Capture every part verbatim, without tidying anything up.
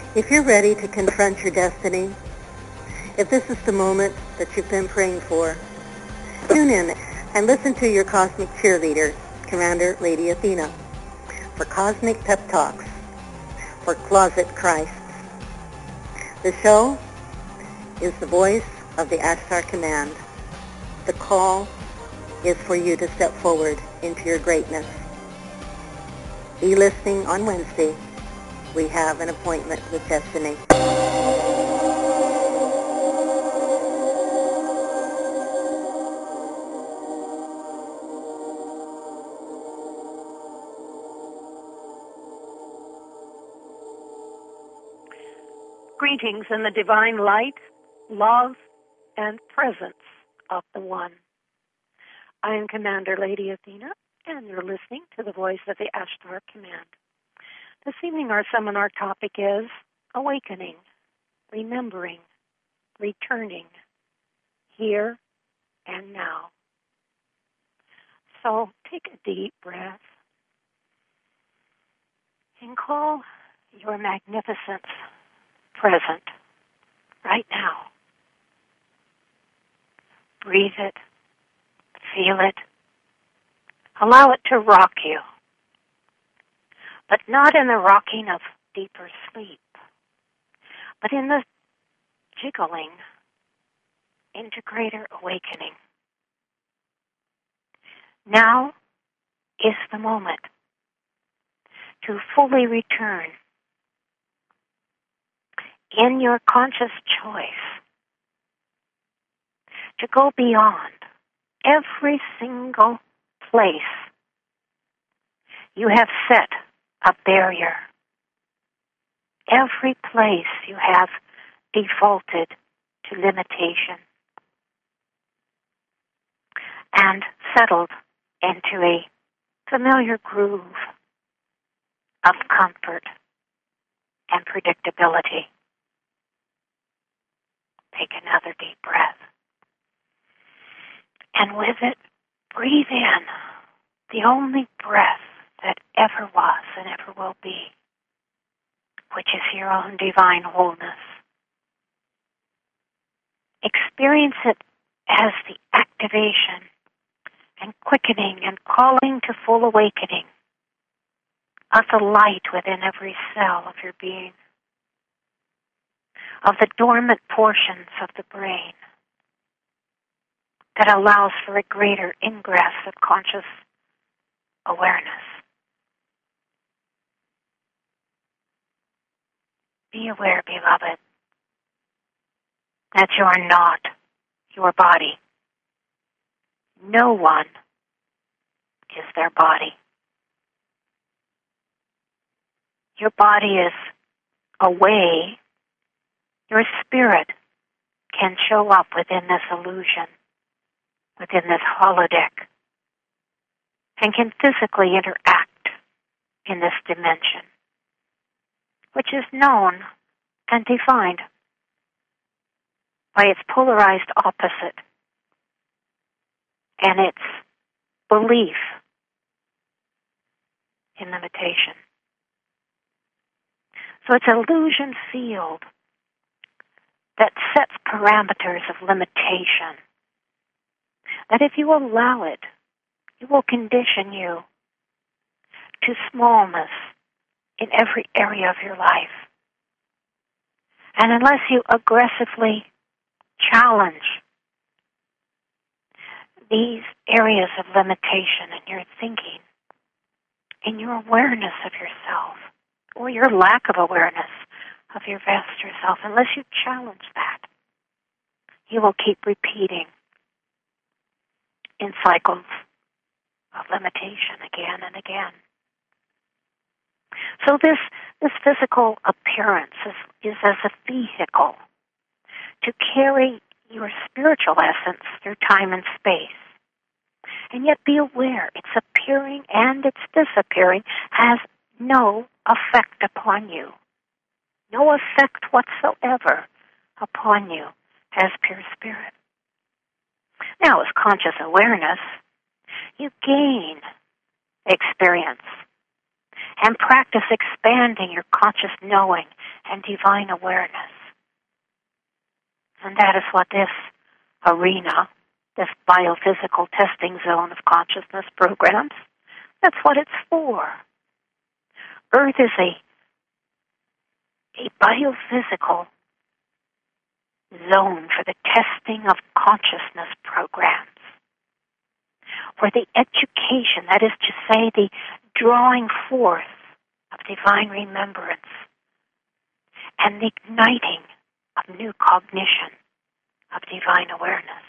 If you're ready to confront your destiny, if this is the moment that you've been praying for, tune in and listen to your cosmic cheerleader, Commander Lady Athena, for Cosmic Pep Talks for Closet Christs. The show is the voice of the Ashtar Command. The call is for you to step forward into your greatness. Be listening on Wednesday. We have an appointment with destiny. Greetings in the divine light, love, and presence of the One. I am Commander Lady Athena, and you're listening to the voice of the Ashtar Command. This evening our seminar topic is awakening, remembering, returning, here and now. So take a deep breath and call your magnificence present right now. Breathe it, feel it, allow it to rock you, but not in the rocking of deeper sleep, but in the jiggling into greater awakening. Now is the moment to fully return in your conscious choice to go beyond every single place you have set a barrier. Every place you have defaulted to limitation and settled into a familiar groove of comfort and predictability. Take another deep breath. And with it, breathe in the only breath that ever was and ever will be, which is your own divine wholeness. Experience it as the activation and quickening and calling to full awakening of the light within every cell of your being, of the dormant portions of the brain that allows for a greater ingress of conscious awareness. Be aware, beloved, that you are not your body. No one is their body. Your body is a way your spirit can show up within this illusion, within this holodeck, and can physically interact in this dimension, which is known and defined by its polarized opposite and its belief in limitation. So it's an illusion field that sets parameters of limitation, that if you allow it, it will condition you to smallness in every area of your life. And unless you aggressively challenge these areas of limitation in your thinking, in your awareness of yourself, or your lack of awareness of your vaster self, unless you challenge that, you will keep repeating in cycles of limitation again and again. So this, this physical appearance is, is as a vehicle to carry your spiritual essence through time and space. And yet be aware its appearing and its disappearing has no effect upon you. No effect whatsoever upon you as pure spirit. Now, as conscious awareness, you gain experience and practice expanding your conscious knowing and divine awareness. And that is what this arena, this biophysical testing zone of consciousness programs, that's what it's for. Earth is a, a biophysical zone for the testing of consciousness programs, where the education, that is to say, the drawing forth of divine remembrance and the igniting of new cognition of divine awareness.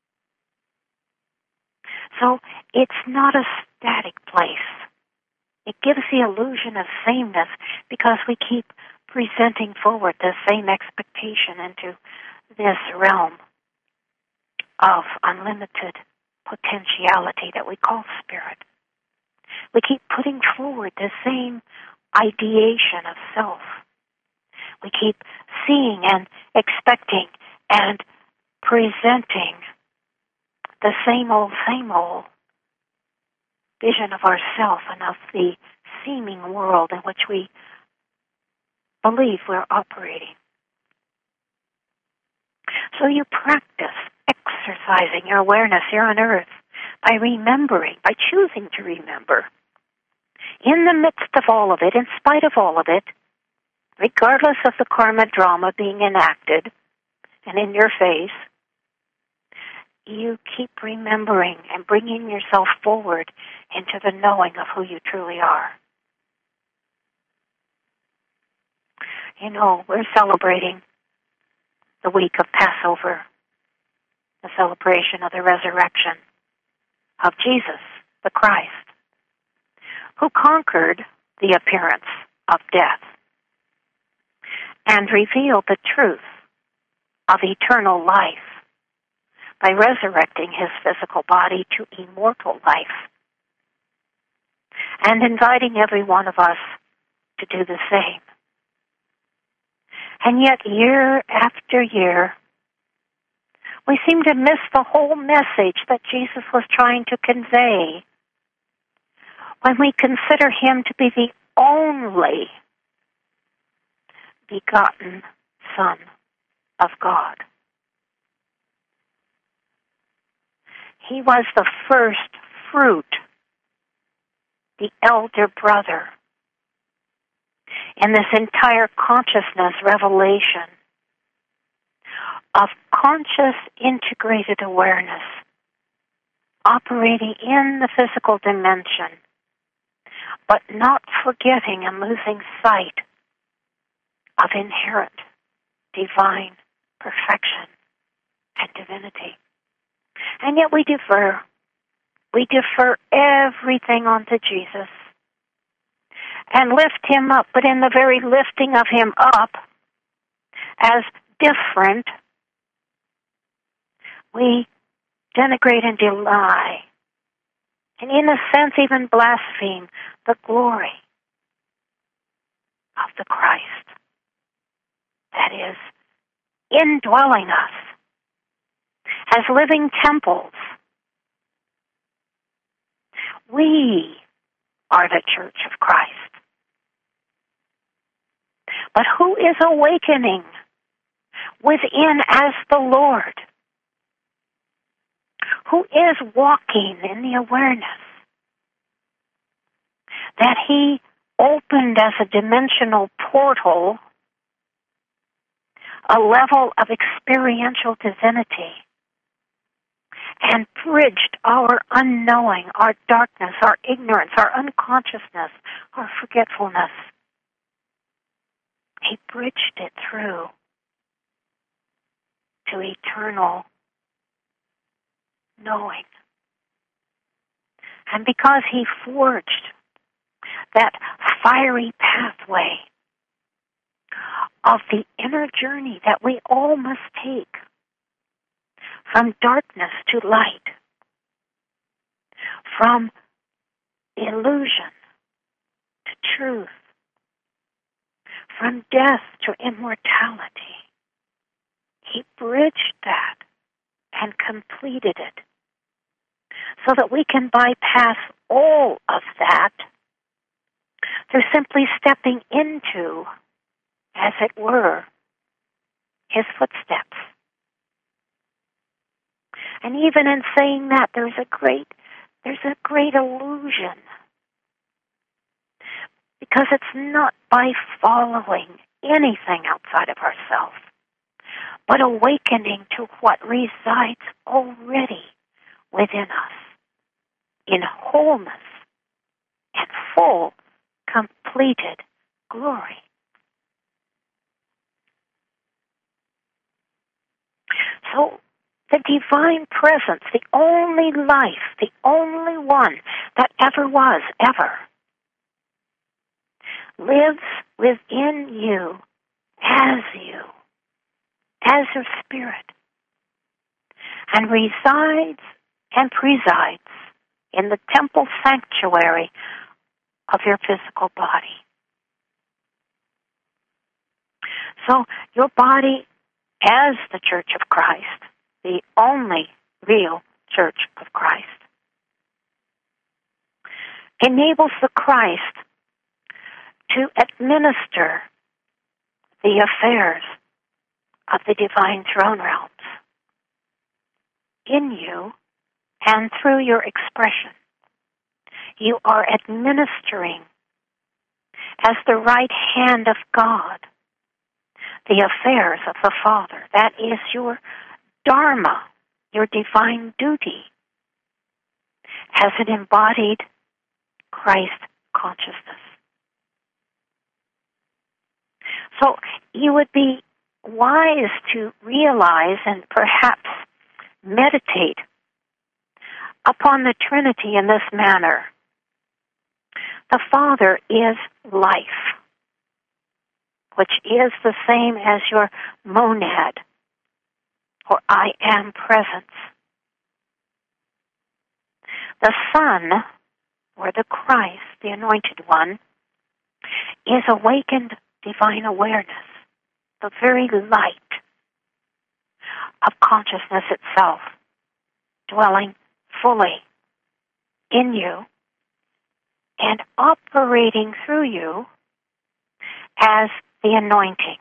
So it's not a static place. It gives the illusion of sameness because we keep presenting forward the same expectation into this realm of unlimited potentiality that we call spirit. We keep putting forward the same ideation of self. We keep seeing and expecting and presenting the same old, same old vision of ourself and of the seeming world in which we believe we're operating. So you practice exercising your awareness here on earth by remembering, by choosing to remember. In the midst of all of it, in spite of all of it, regardless of the karma drama being enacted and in your face, you keep remembering and bringing yourself forward into the knowing of who you truly are. You know, we're celebrating the week of Passover, the celebration of the resurrection of Jesus, the Christ, who conquered the appearance of death and revealed the truth of eternal life by resurrecting his physical body to immortal life and inviting every one of us to do the same. And yet, year after year, we seem to miss the whole message that Jesus was trying to convey when we consider him to be the only begotten Son of God. He was the first fruit, the elder brother, in this entire consciousness revelation of conscious integrated awareness operating in the physical dimension, but not forgetting and losing sight of inherent divine perfection and divinity. And yet we defer. We defer everything onto Jesus and lift him up, but in the very lifting of him up as different, we denigrate and deny, and in a sense even blaspheme the glory of the Christ that is indwelling us as living temples. We are the Church of Christ. But who is awakening within as the Lord? Who is walking in the awareness that he opened as a dimensional portal a level of experiential divinity and bridged our unknowing, our darkness, our ignorance, our unconsciousness, our forgetfulness. He bridged it through to eternal knowing. And because he forged that fiery pathway of the inner journey that we all must take from darkness to light, from illusion to truth, from death to immortality, he bridged that and completed it so that we can bypass all of that, through simply stepping into, as it were, his footsteps. And even in saying that, there's a great, there's a great illusion. Because it's not by following anything outside of ourselves, but awakening to what resides already within us in wholeness and full, completed glory. So the divine presence, the only life, the only one that ever was, ever, lives within you as you, as your spirit, and resides and presides in the temple sanctuary of your physical body. So your body, as the Church of Christ, the only real Church of Christ, enables the Christ to administer the affairs of the divine throne realms in you and through your expression. You are administering, as the right hand of God, the affairs of the Father. That is your dharma, your divine duty, as an embodied Christ consciousness. So you would be wise to realize and perhaps meditate upon the Trinity in this manner. The Father is life, which is the same as your monad, or I am presence. The Son, or the Christ, the Anointed One, is awakened divine awareness, the very light of consciousness itself, dwelling fully in you and operating through you as the anointing.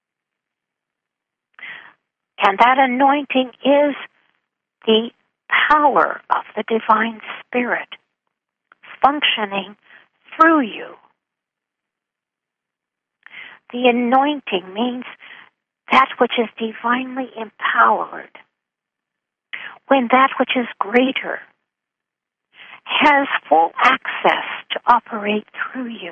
And that anointing is the power of the divine Spirit functioning through you. The anointing means that which is divinely empowered, when that which is greater has full access to operate through you.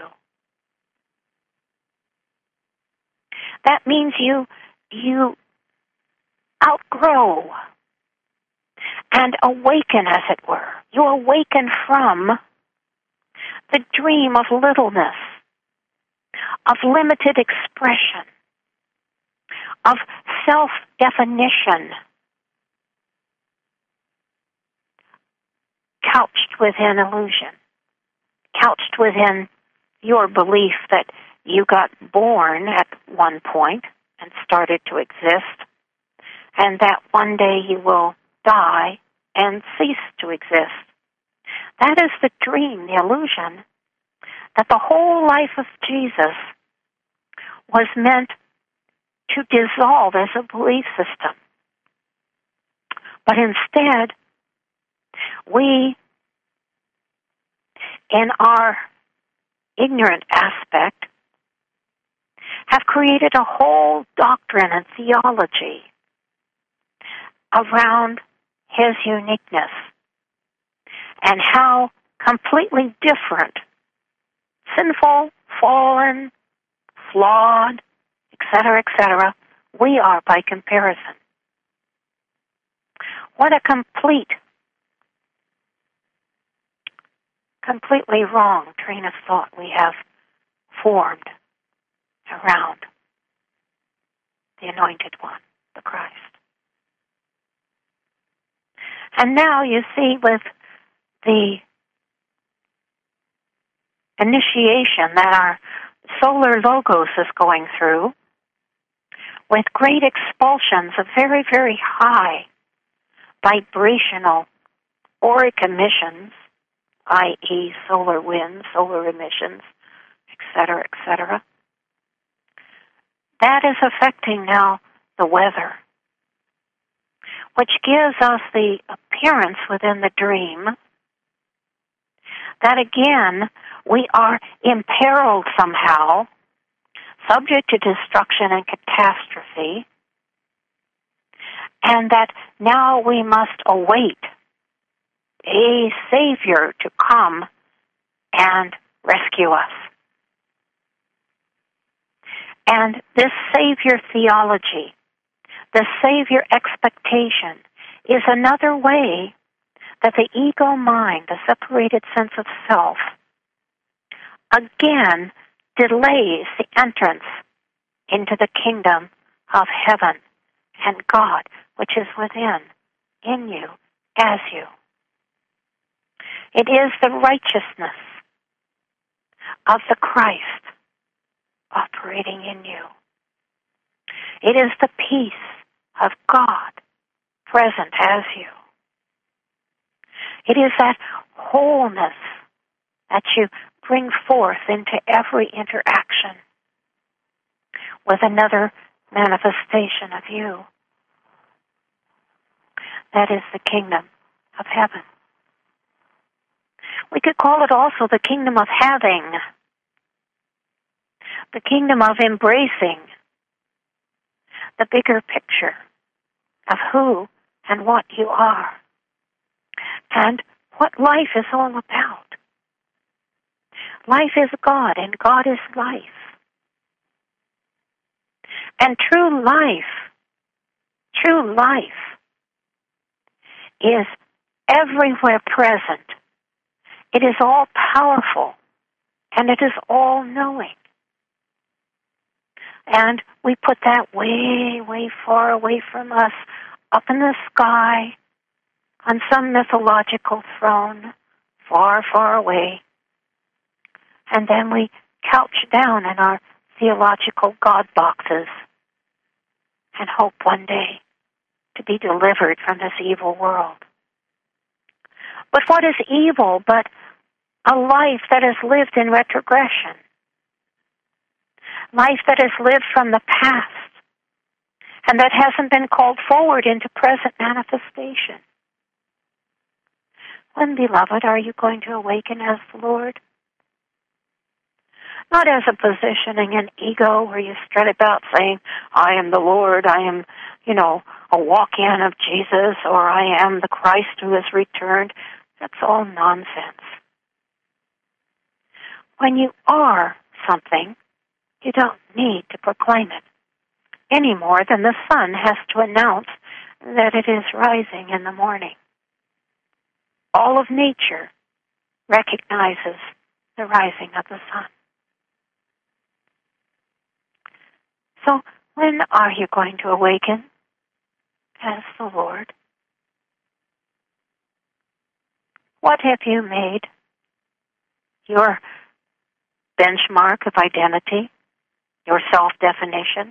That means you you outgrow and awaken, as it were. You awaken from the dream of littleness, of limited expression, of self-definition, couched within illusion, couched within your belief that you got born at one point and started to exist, and that one day you will die and cease to exist. That is the dream, the illusion, that the whole life of Jesus was meant to dissolve as a belief system. But instead, we, in our ignorant aspect, have created a whole doctrine and theology around his uniqueness and how completely different, sinful, fallen, flawed, et cetera, et cetera, we are by comparison. What a complete, completely wrong train of thought we have formed around the Anointed One, the Christ. And now you see with the initiation that our solar logos is going through, with great expulsions of very, very high vibrational auric emissions, that is solar winds, solar emissions, et cetera, et cetera. That is affecting now the weather, which gives us the appearance within the dream that again we are imperiled somehow, subject to destruction and catastrophe, and that now we must await a Savior to come and rescue us. And this Savior theology, the Savior expectation, is another way that the ego mind, the separated sense of self, again delays the entrance into the kingdom of heaven and God, which is within, in you, as you. It is the righteousness of the Christ operating in you. It is the peace of God present as you. It is that wholeness that you bring forth into every interaction with another manifestation of you. That is the kingdom of heaven. We could call it also the kingdom of having, the kingdom of embracing the bigger picture of who and what you are and what life is all about. Life is God, and God is life. And true life, true life is everywhere present. It is all powerful, and it is all knowing. And we put that way, way far away from us, up in the sky, on some mythological throne, far, far away. And then we couch down in our theological God boxes and hope one day to be delivered from this evil world. But what is evil but a life that is lived in retrogression? Life that is lived from the past and that hasn't been called forward into present manifestation. When, beloved, are you going to awaken as the Lord? Not as a positioning in ego where you strut about saying, I am the Lord, I am, you know, a walk-in of Jesus, or I am the Christ who has returned. That's all nonsense. When you are something, you don't need to proclaim it any more than the sun has to announce that it is rising in the morning. All of nature recognizes the rising of the sun. So when are you going to awaken as the Lord? What have you made your benchmark of identity, your self-definition?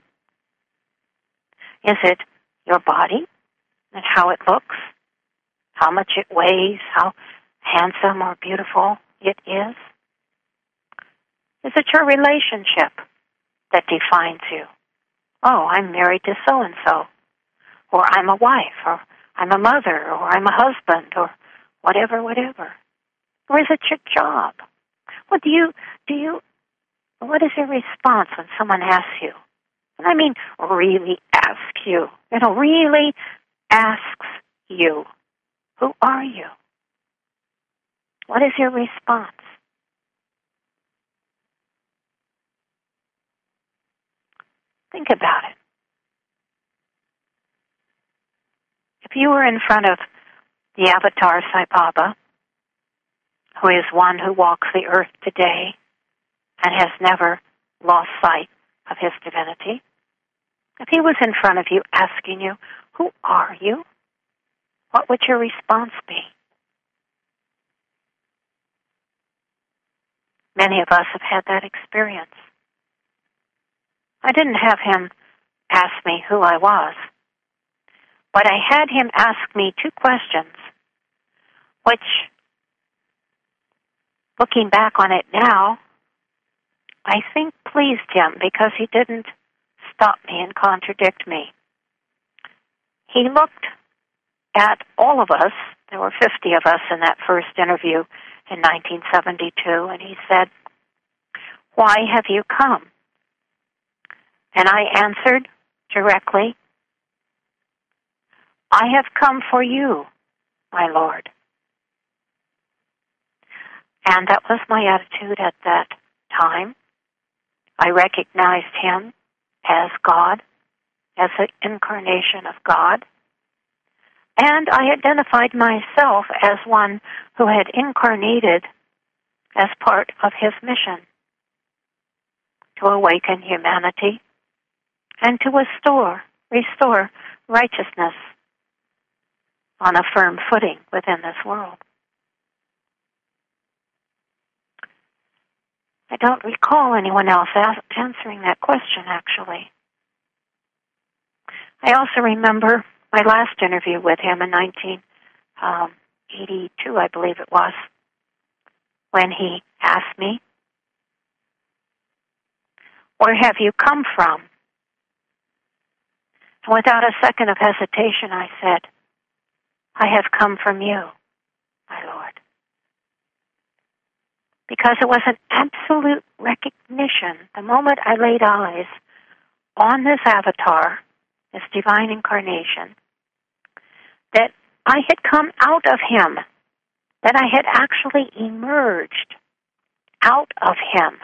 Is it your body and how it looks, how much it weighs, how handsome or beautiful it is? Is it your relationship that defines you? Oh, I'm married to so-and-so, or I'm a wife, or I'm a mother, or I'm a husband, or whatever, whatever. Or is it your job? What do you, do you, what is your response when someone asks you? And I mean really ask you, you know, really asks you, who are you? What is your response? Think about it. If you were in front of the avatar Sai Baba, who is one who walks the earth today and has never lost sight of his divinity, if he was in front of you asking you, who are you? What would your response be? Many of us have had that experience. I didn't have him ask me who I was, but I had him ask me two questions, which, looking back on it now, I think pleased him because he didn't stop me and contradict me. He looked at all of us. There were fifty of us in that first interview in nineteen seventy-two, and he said, "Why have you come?" And I answered directly, "I have come for you, my Lord." And that was my attitude at that time. I recognized him as God, as an incarnation of God, and I identified myself as one who had incarnated as part of his mission to awaken humanity and to restore, restore righteousness on a firm footing within this world. I don't recall anyone else ask, answering that question, actually. I also remember my last interview with him in nineteen eighty-two, I believe it was, when he asked me, "Where have you come from?" And without a second of hesitation, I said, "I have come from you, my Lord." Because it was an absolute recognition, the moment I laid eyes on this avatar, this divine incarnation, that I had come out of him, that I had actually emerged out of him.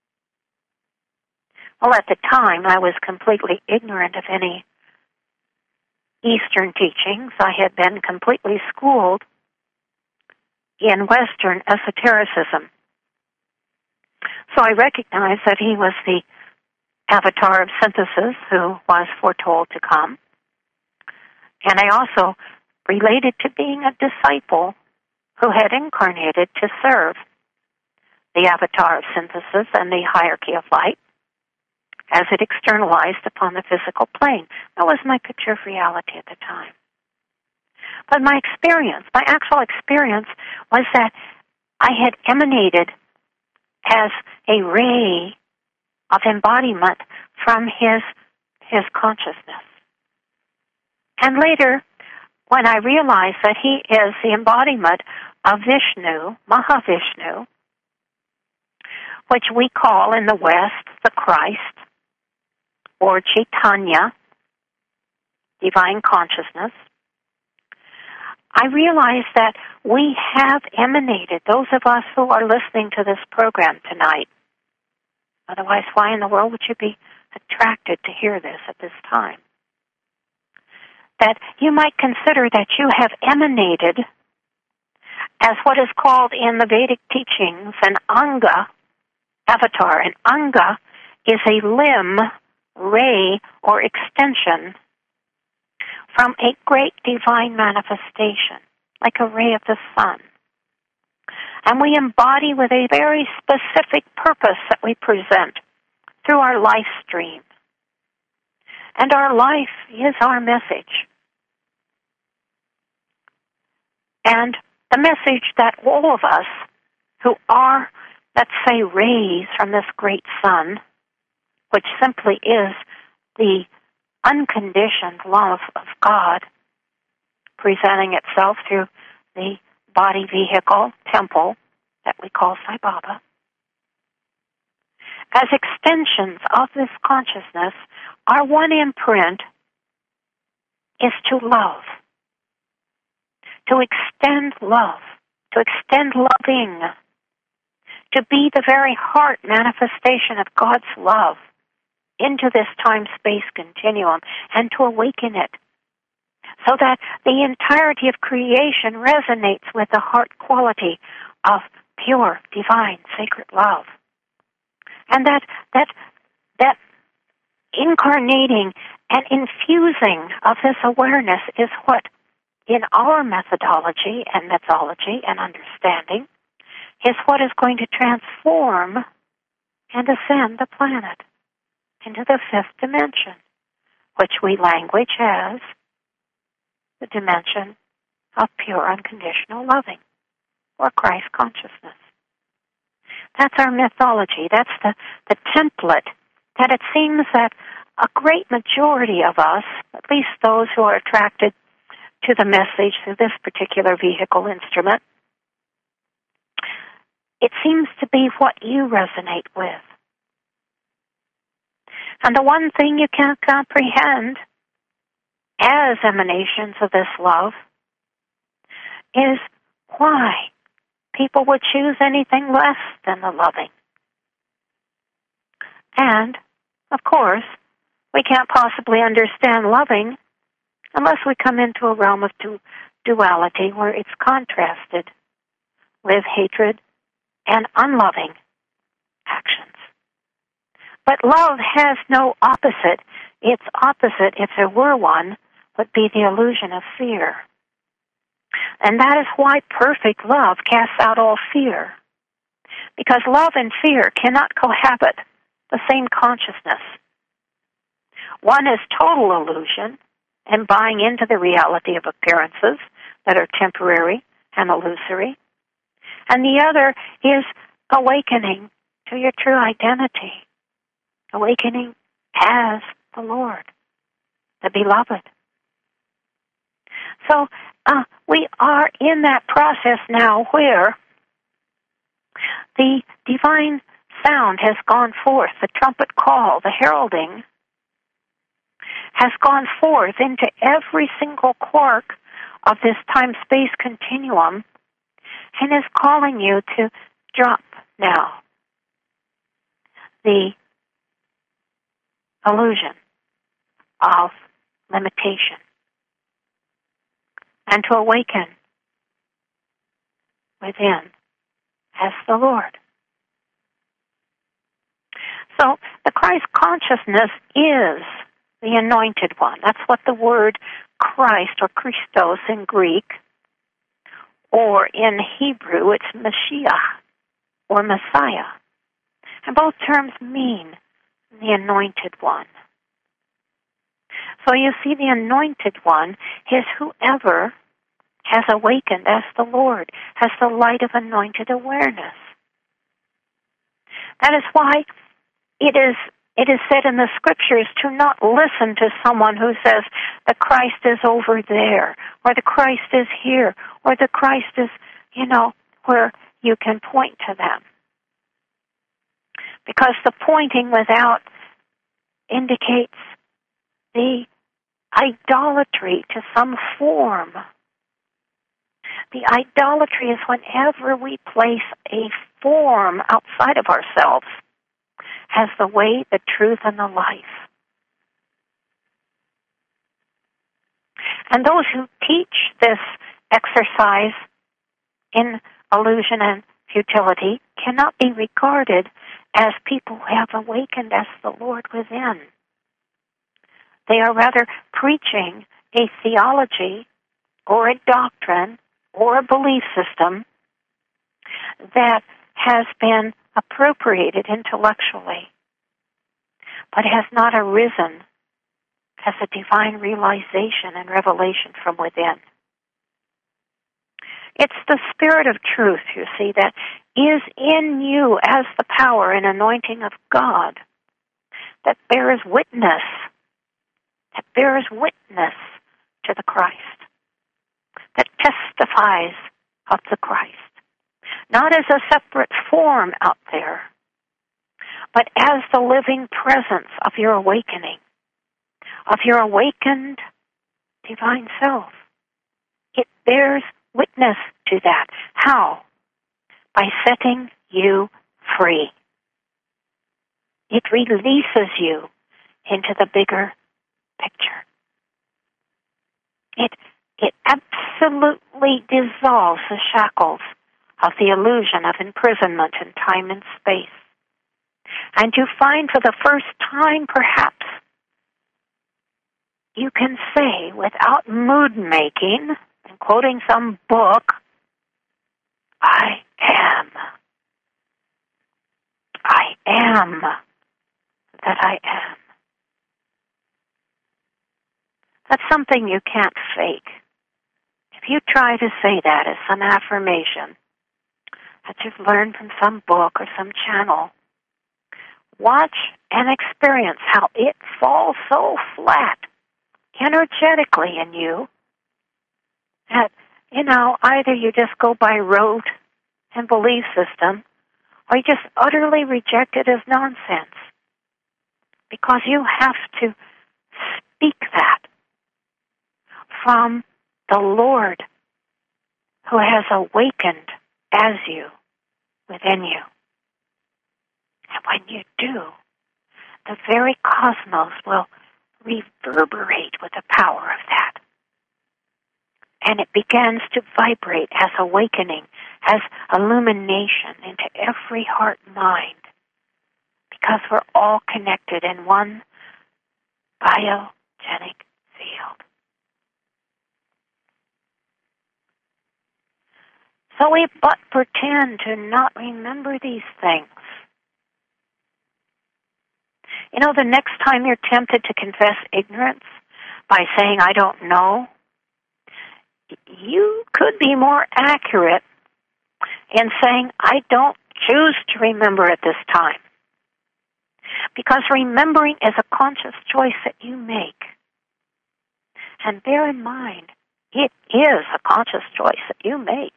Well, at the time, I was completely ignorant of any Eastern teachings. I had been completely schooled in Western esotericism. So I recognized that he was the avatar of synthesis who was foretold to come. And I also related to being a disciple who had incarnated to serve the avatar of synthesis and the hierarchy of light as it externalized upon the physical plane. That was my picture of reality at the time. But my experience, my actual experience, was that I had emanated as a ray of embodiment from his his consciousness. And later, when I realized that he is the embodiment of Vishnu, Mahavishnu, which we call in the West the Christ, or Chaitanya, divine consciousness, I realized that we have emanated, those of us who are listening to this program tonight. Otherwise, why in the world would you be attracted to hear this at this time? That you might consider that you have emanated as what is called in the Vedic teachings an Anga avatar. An Anga is a limb, ray, or extension from a great divine manifestation, like a ray of the sun. And we embody with a very specific purpose that we present through our life stream. And our life is our message. And the message that all of us who are, let's say, rays from this great sun, which simply is the unconditioned love of God presenting itself through the body vehicle, temple, that we call Sai Baba, as extensions of this consciousness, our one imprint is to love, to extend love, to extend loving, to be the very heart manifestation of God's love into this time-space continuum and to awaken it so that the entirety of creation resonates with the heart quality of pure, divine, sacred love. And that that that incarnating and infusing of this awareness is what, in our methodology and mythology and understanding, is what is going to transform and ascend the planet into the fifth dimension, which we language as the dimension of pure unconditional loving, or Christ consciousness. That's our mythology. That's the, the template that it seems that a great majority of us, at least those who are attracted to the message through this particular vehicle instrument, it seems to be what you resonate with. And the one thing you can't comprehend as emanations of this love is why people would choose anything less than the loving. And, of course, we can't possibly understand loving unless we come into a realm of du- duality where it's contrasted with hatred and unloving actions. But love has no opposite. Its opposite, if there were one, would be the illusion of fear. And that is why perfect love casts out all fear. Because love and fear cannot cohabit the same consciousness. One is total illusion and buying into the reality of appearances that are temporary and illusory. And the other is awakening to your true identity. Awakening as the Lord, the beloved. So uh, we are in that process now where the divine sound has gone forth, the trumpet call, the heralding has gone forth into every single quark of this time-space continuum and is calling you to drop now the illusion of limitation and to awaken within as the Lord. So the Christ consciousness is the anointed one. That's what the word Christ or Christos in Greek, or in Hebrew it's Mashiach or Messiah. And both terms mean the anointed one. So you see, the anointed one is whoever has awakened as the Lord, has the light of anointed awareness. That is why it is it is said in the scriptures to not listen to someone who says the Christ is over there, or the Christ is here, or the Christ is, you know, where you can point to them. Because the pointing without indicates the idolatry to some form. The idolatry is whenever we place a form outside of ourselves as the way, the truth, and the life. And those who teach this exercise in illusion and futility cannot be regarded as people who have awakened as the Lord within. They are rather preaching a theology or a doctrine or a belief system that has been appropriated intellectually, but has not arisen as a divine realization and revelation from within. It's the Spirit of truth, you see, that is in you as the power and anointing of God that bears witness, that bears witness to the Christ, that testifies of the Christ, not as a separate form out there, but as the living presence of your awakening, of your awakened divine self. It bears witness to that. How? By setting you free. It releases you into the bigger picture. It it absolutely dissolves the shackles of the illusion of imprisonment in time and space. And you find for the first time, perhaps, you can say without mood making and quoting some book, I am. I am that I am. That's something you can't fake. If you try to say that as some affirmation, that you've learned from some book or some channel. Watch and experience how it falls so flat energetically in you that, you know, either you just go by rote and belief system, or you just utterly reject it as nonsense. Because you have to speak that from the Lord who has awakened as you, within you. And when you do, the very cosmos will reverberate with the power of that. And it begins to vibrate as awakening, as illumination into every heart and mind. Because we're all connected in one biogenic field. So we but pretend to not remember these things. You know, the next time you're tempted to confess ignorance by saying, I don't know, you could be more accurate in saying, I don't choose to remember at this time. Because remembering is a conscious choice that you make. And bear in mind, it is a conscious choice that you make.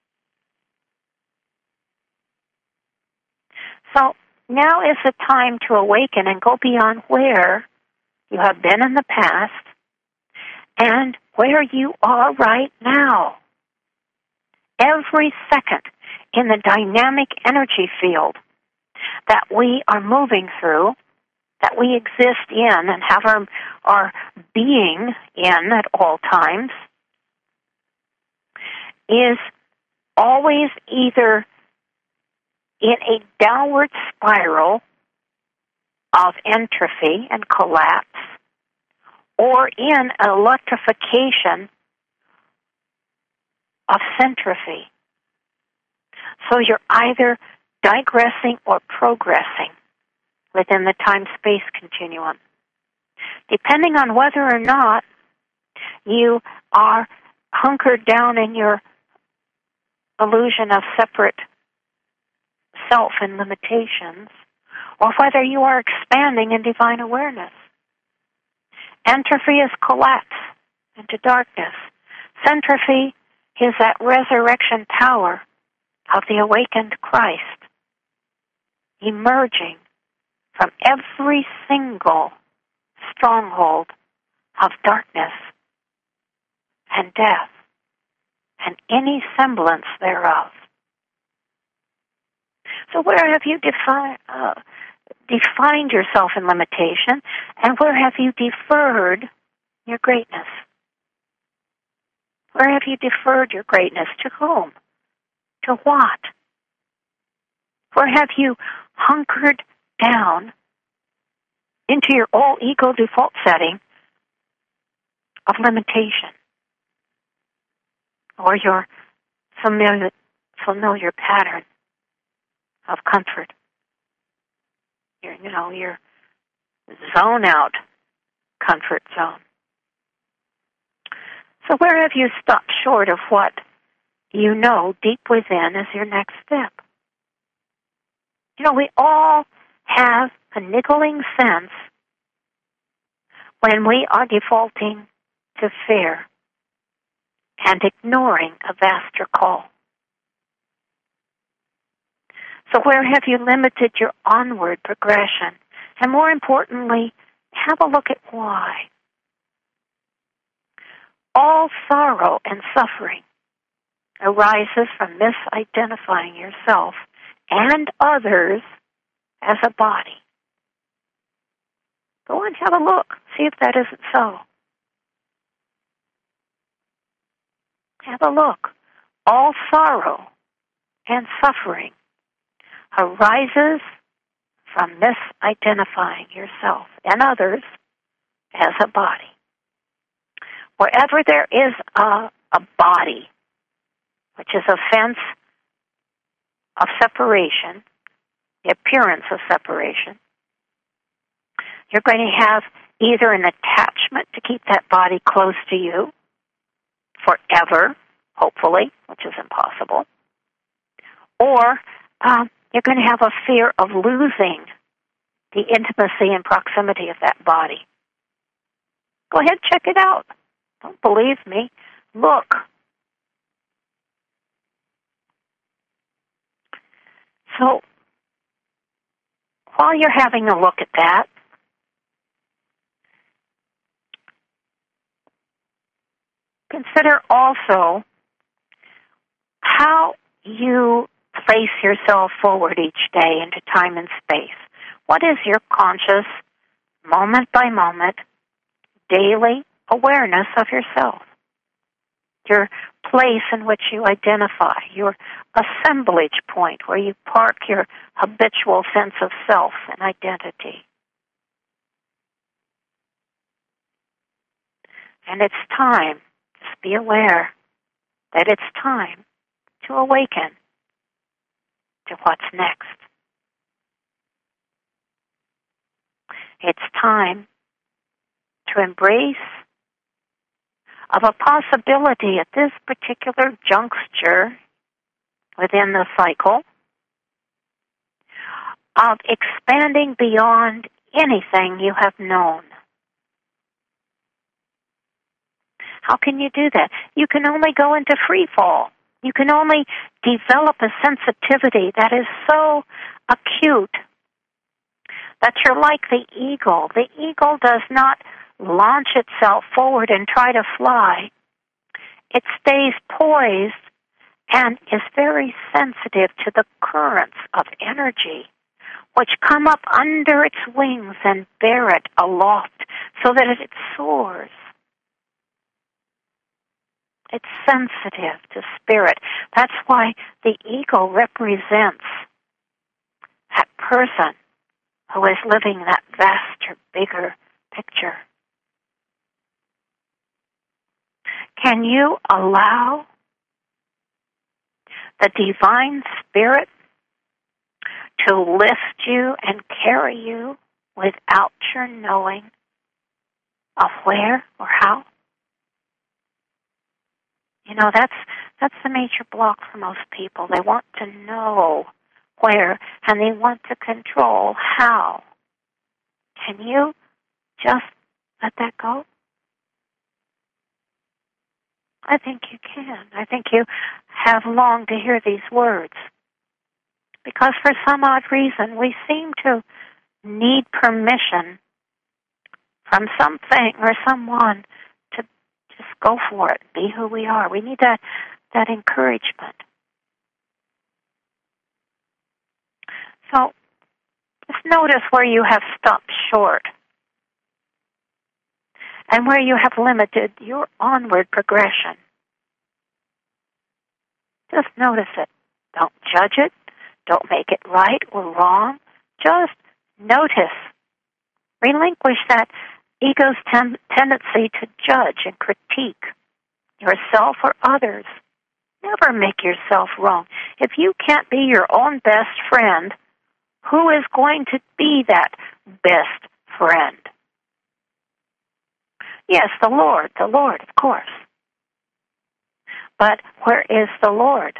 So now is the time to awaken and go beyond where you have been in the past and where you are right now. Every second in the dynamic energy field that we are moving through, that we exist in and have our, our being in at all times, is always either in a downward spiral of entropy and collapse, or in an electrification of centropy. So you're either digressing or progressing within the time-space continuum, depending on whether or not you are hunkered down in your illusion of separate self and limitations, or whether you are expanding in divine awareness. Entropy is collapse into darkness. Centropy is that resurrection power of the awakened Christ emerging from every single stronghold of darkness and death and any semblance thereof. So where have you defi- uh, defined yourself in limitation, and where have you deferred your greatness? Where have you deferred your greatness? To whom? To what? Where have you hunkered down into your all ego default setting of limitation, or your familiar, familiar pattern of comfort? Your, you know, your zone out comfort zone. So where have you stopped short of what you know deep within is your next step? You know, we all have a niggling sense when we are defaulting to fear and ignoring a vaster call. So where have you limited your onward progression? And more importantly, have a look at why. All sorrow and suffering arises from misidentifying yourself and others as a body. Go and have a look. See if that isn't so. Have a look. All sorrow and suffering arises from misidentifying yourself and others as a body. Wherever there is a, a body, which is a sense of separation, the appearance of separation, you're going to have either an attachment to keep that body close to you forever, hopefully, which is impossible, or um, you're going to have a fear of losing the intimacy and proximity of that body. Go ahead, check it out. Don't believe me. Look. So, while you're having a look at that, consider also how you place yourself forward each day into time and space. What is your conscious, moment by moment, daily awareness of yourself? Your place in which you identify, your assemblage point where you park your habitual sense of self and identity. And it's time, just be aware that it's time to awaken to what's next. It's time to embrace of a possibility at this particular juncture within the cycle of expanding beyond anything you have known. How can you do that? You can only go into free fall. You can only develop a sensitivity that is so acute that you're like the eagle. The eagle does not launch itself forward and try to fly. It stays poised and is very sensitive to the currents of energy which come up under its wings and bear it aloft so that it soars. It's sensitive to spirit. That's why the eagle represents that person who is living that vaster, bigger picture. Can you allow the divine spirit to lift you and carry you without your knowing of where or how? You know, that's that's the major block for most people. They want to know where, and they want to control how. Can you just let that go? I think you can. I think you have longed to hear these words. Because for some odd reason, we seem to need permission from something or someone to just go for it, be who we are. We need that, that encouragement. So just notice where you have stopped short and where you have limited your onward progression. Just notice it. Don't judge it. Don't make it right or wrong. Just notice. Relinquish that ego's ten- tendency to judge and critique yourself or others. Never make yourself wrong. If you can't be your own best friend, who is going to be that best friend? Yes, the Lord, the Lord, of course. But where is the Lord?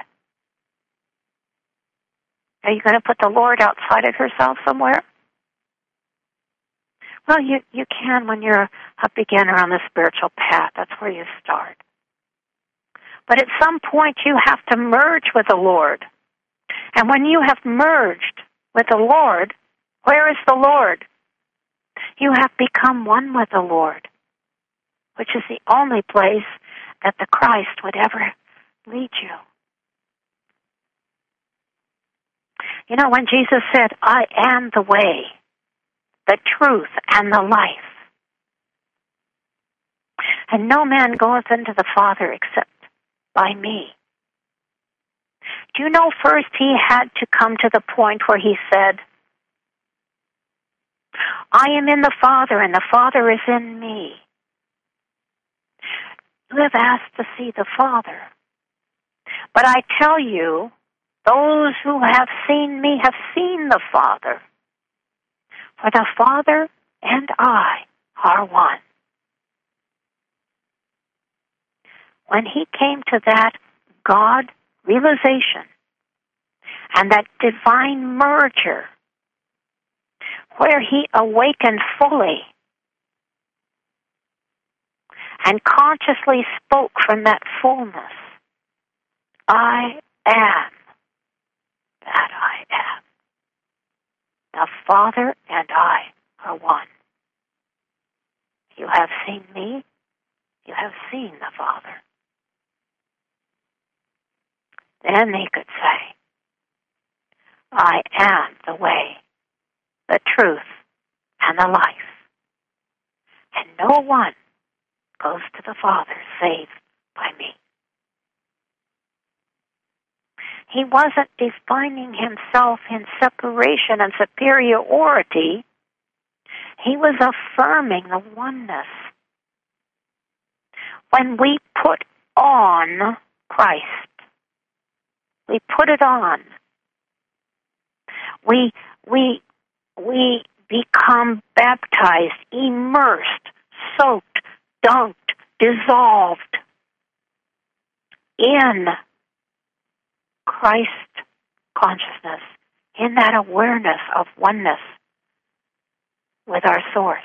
Are you going to put the Lord outside of yourself somewhere? Well, you, you can when you're a beginner on the spiritual path. That's where you start. But at some point, you have to merge with the Lord. And when you have merged with the Lord, where is the Lord? You have become one with the Lord, which is the only place that the Christ would ever lead you. You know, when Jesus said, I am the way, the truth, and the life, and no man goeth unto the Father except by me. Do you know first he had to come to the point where he said, I am in the Father, and the Father is in me. You have asked to see the Father. But I tell you, those who have seen me have seen the Father. For the Father and I are one. When he came to that God realization, and that divine merger where he awakened fully and consciously spoke from that fullness, I am that I am. The Father and I are one. You have seen me, you have seen the Father. Then he could say, I am the way, the truth, and the life. And no one goes to the Father save by me. He wasn't defining himself in separation and superiority. He was affirming the oneness. When we put on Christ, we put it on. We we we become baptized, immersed, soaked, dunked, dissolved in Christ consciousness, in that awareness of oneness with our source.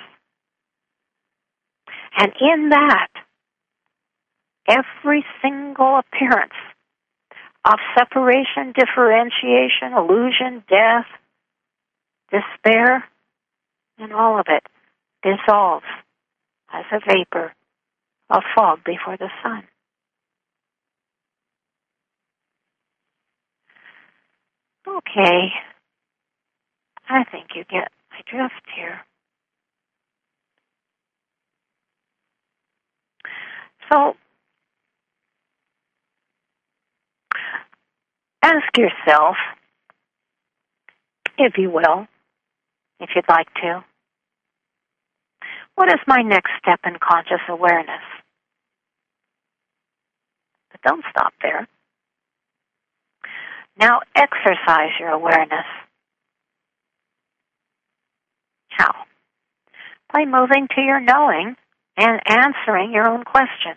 And in that, every single appearance of separation, differentiation, illusion, death, despair, and all of it dissolves as a vapor of fog before the sun. Okay, I think you get my drift here. So, ask yourself, if you will, if you'd like to, what is my next step in conscious awareness? But don't stop there. Now exercise your awareness. How? By moving to your knowing and answering your own question.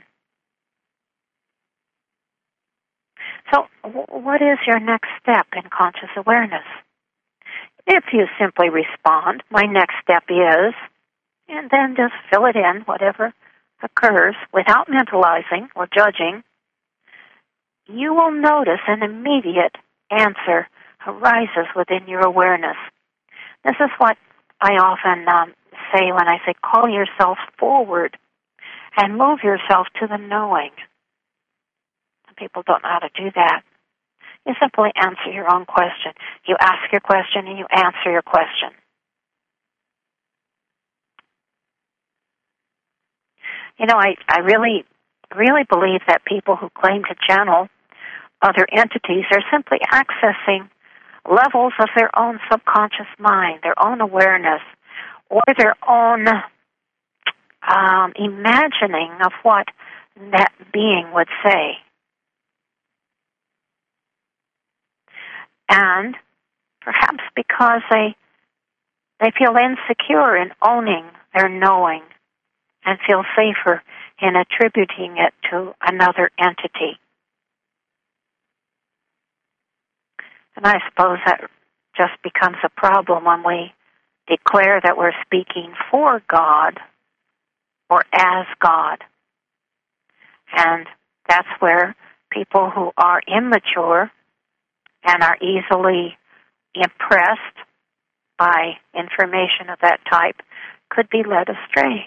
So, what is your next step in conscious awareness? If you simply respond, my next step is, and then just fill it in, whatever occurs, without mentalizing or judging, you will notice an immediate answer arises within your awareness. This is what I often um, say when I say call yourself forward and move yourself to the knowing. Some people don't know how to do that. You simply answer your own question. You ask your question and you answer your question. You know, I, I really, really believe that people who claim to channel other entities are simply accessing levels of their own subconscious mind, their own awareness, or their own um, imagining of what that being would say. And perhaps because they they feel insecure in owning their knowing and feel safer in attributing it to another entity. And I suppose that just becomes a problem when we declare that we're speaking for God or as God. And that's where people who are immature and are easily impressed by information of that type could be led astray.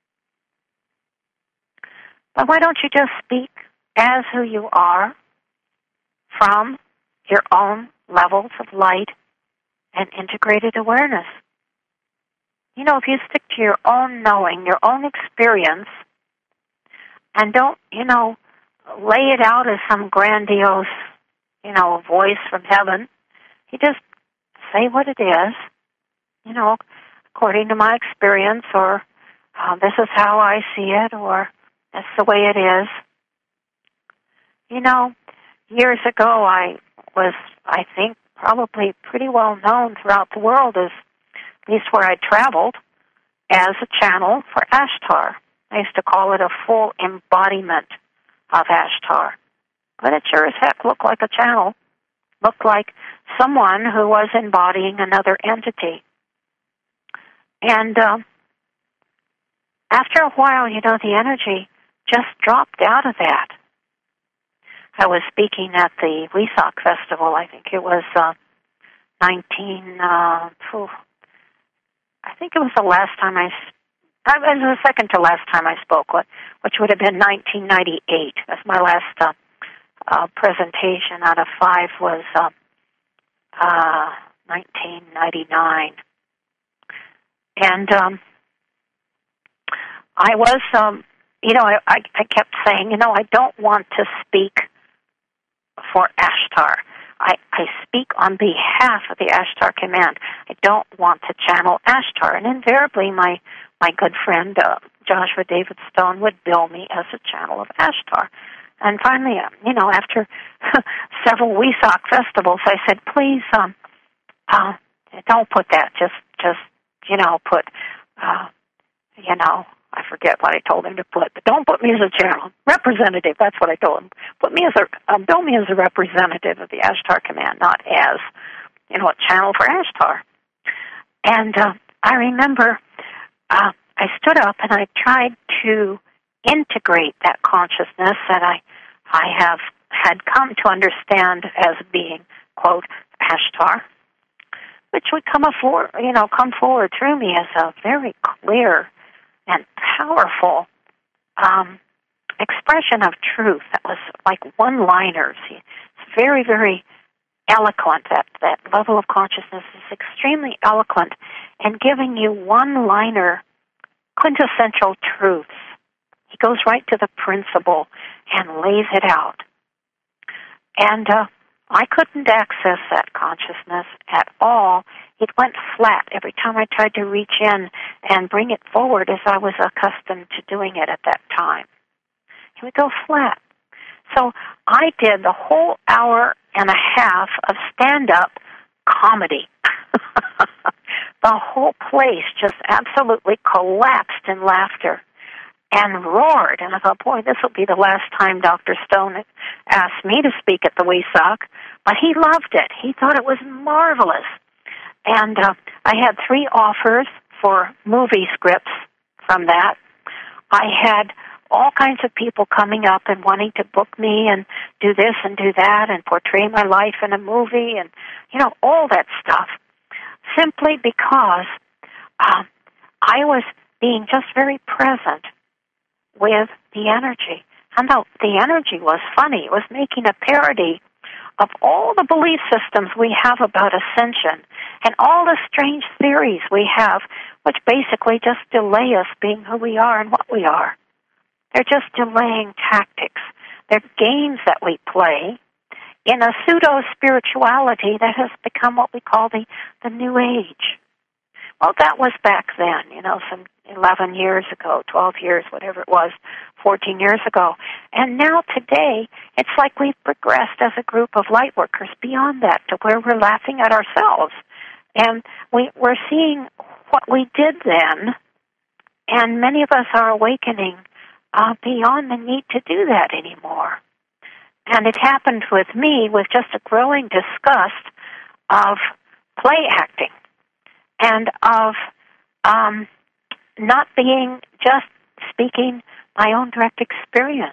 But why don't you just speak as who you are from your own levels of light and integrated awareness? You know, if you stick to your own knowing, your own experience, and don't, you know, lay it out as some grandiose, you know, voice from heaven, you just say what it is, you know, according to my experience, or uh, this is how I see it, or that's the way it is. You know, years ago I was, I think, probably pretty well known throughout the world, as at least where I traveled, as a channel for Ashtar. I used to call it a full embodiment of Ashtar. But it sure as heck looked like a channel. looked like someone who was embodying another entity. And uh, after a while, you know, the energy just dropped out of that. I was speaking at the Wesak Festival. I think it was uh, nineteen. Uh, I think it was the last time I. It was the second to last time I spoke, which would have been nineteen ninety-eight. That's my last uh, uh, presentation out of five was uh, uh, nineteen ninety-nine. And um, I was, um, you know, I, I, I kept saying, you know, I don't want to speak for Ashtar. I, I speak on behalf of the Ashtar Command. I don't want to channel Ashtar. And invariably, my, my good friend, uh, Joshua David Stone, would bill me as a channel of Ashtar. And finally, uh, you know, after several Wesak festivals, I said, please, um, uh, don't put that. Just, just, you know, put, uh, you know, I forget what I told him to put, but don't put me as a channel. Representative, that's what I told him. Put me as a, um, bill me as a representative of the Ashtar Command, not as, you know, a channel for Ashtar. And uh, I remember uh, I stood up and I tried to integrate that consciousness that I, I have had come to understand as being, quote, Ashtar, which would come forward, you know, come forward through me as a very clear and powerful um, expression of truth that was like one-liners. It's very, very eloquent. That, that level of consciousness is extremely eloquent in giving you one-liner quintessential truths. He goes right to the principle and lays it out. And uh, I couldn't access that consciousness at all. It went flat every time I tried to reach in and bring it forward as I was accustomed to doing it at that time. It would go flat. So I did the whole hour and a half of stand-up comedy. The whole place just absolutely collapsed in laughter and roared. And I thought, boy, this will be the last time Doctor Stone asked me to speak at the Wesak. But he loved it. He thought it was marvelous. And uh, I had three offers for movie scripts from that. I had all kinds of people coming up and wanting to book me and do this and do that and portray my life in a movie and, you know, all that stuff, simply because uh, I was being just very present with the energy. And the, the energy was funny. It was making a parody of all the belief systems we have about ascension and all the strange theories we have, which basically just delay us being who we are and what we are. They're just delaying tactics. They're games that we play in a pseudo-spirituality that has become what we call the, the New Age. Well, that was back then, you know, some eleven years ago, twelve years, whatever it was, fourteen years ago. And now today, it's like we've progressed as a group of light workers beyond that to where we're laughing at ourselves. And we, we're seeing what we did then, and many of us are awakening uh, beyond the need to do that anymore. And it happened with me with just a growing disgust of play acting and of um, not being just speaking my own direct experience.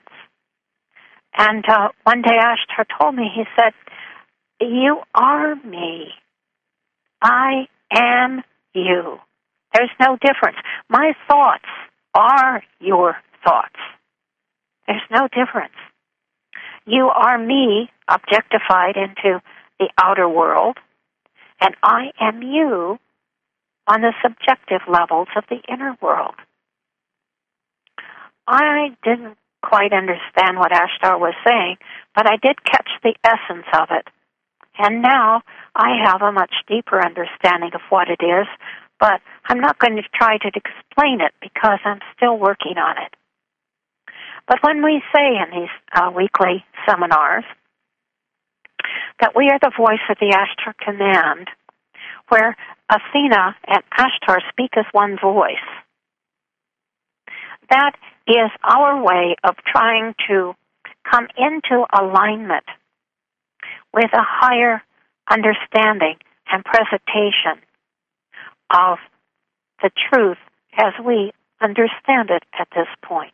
And uh, one day Ashtar told me, he said, you are me. I am you. There's no difference. My thoughts are your thoughts. There's no difference. You are me objectified into the outer world, and I am you on the subjective levels of the inner world. I didn't quite understand what Ashtar was saying, but I did catch the essence of it. And now I have a much deeper understanding of what it is, but I'm not going to try to explain it because I'm still working on it. But when we say in these uh, weekly seminars that we are the voice of the Ashtar Command, where Athena and Ashtar speak as one voice, that is our way of trying to come into alignment with a higher understanding and presentation of the truth as we understand it at this point.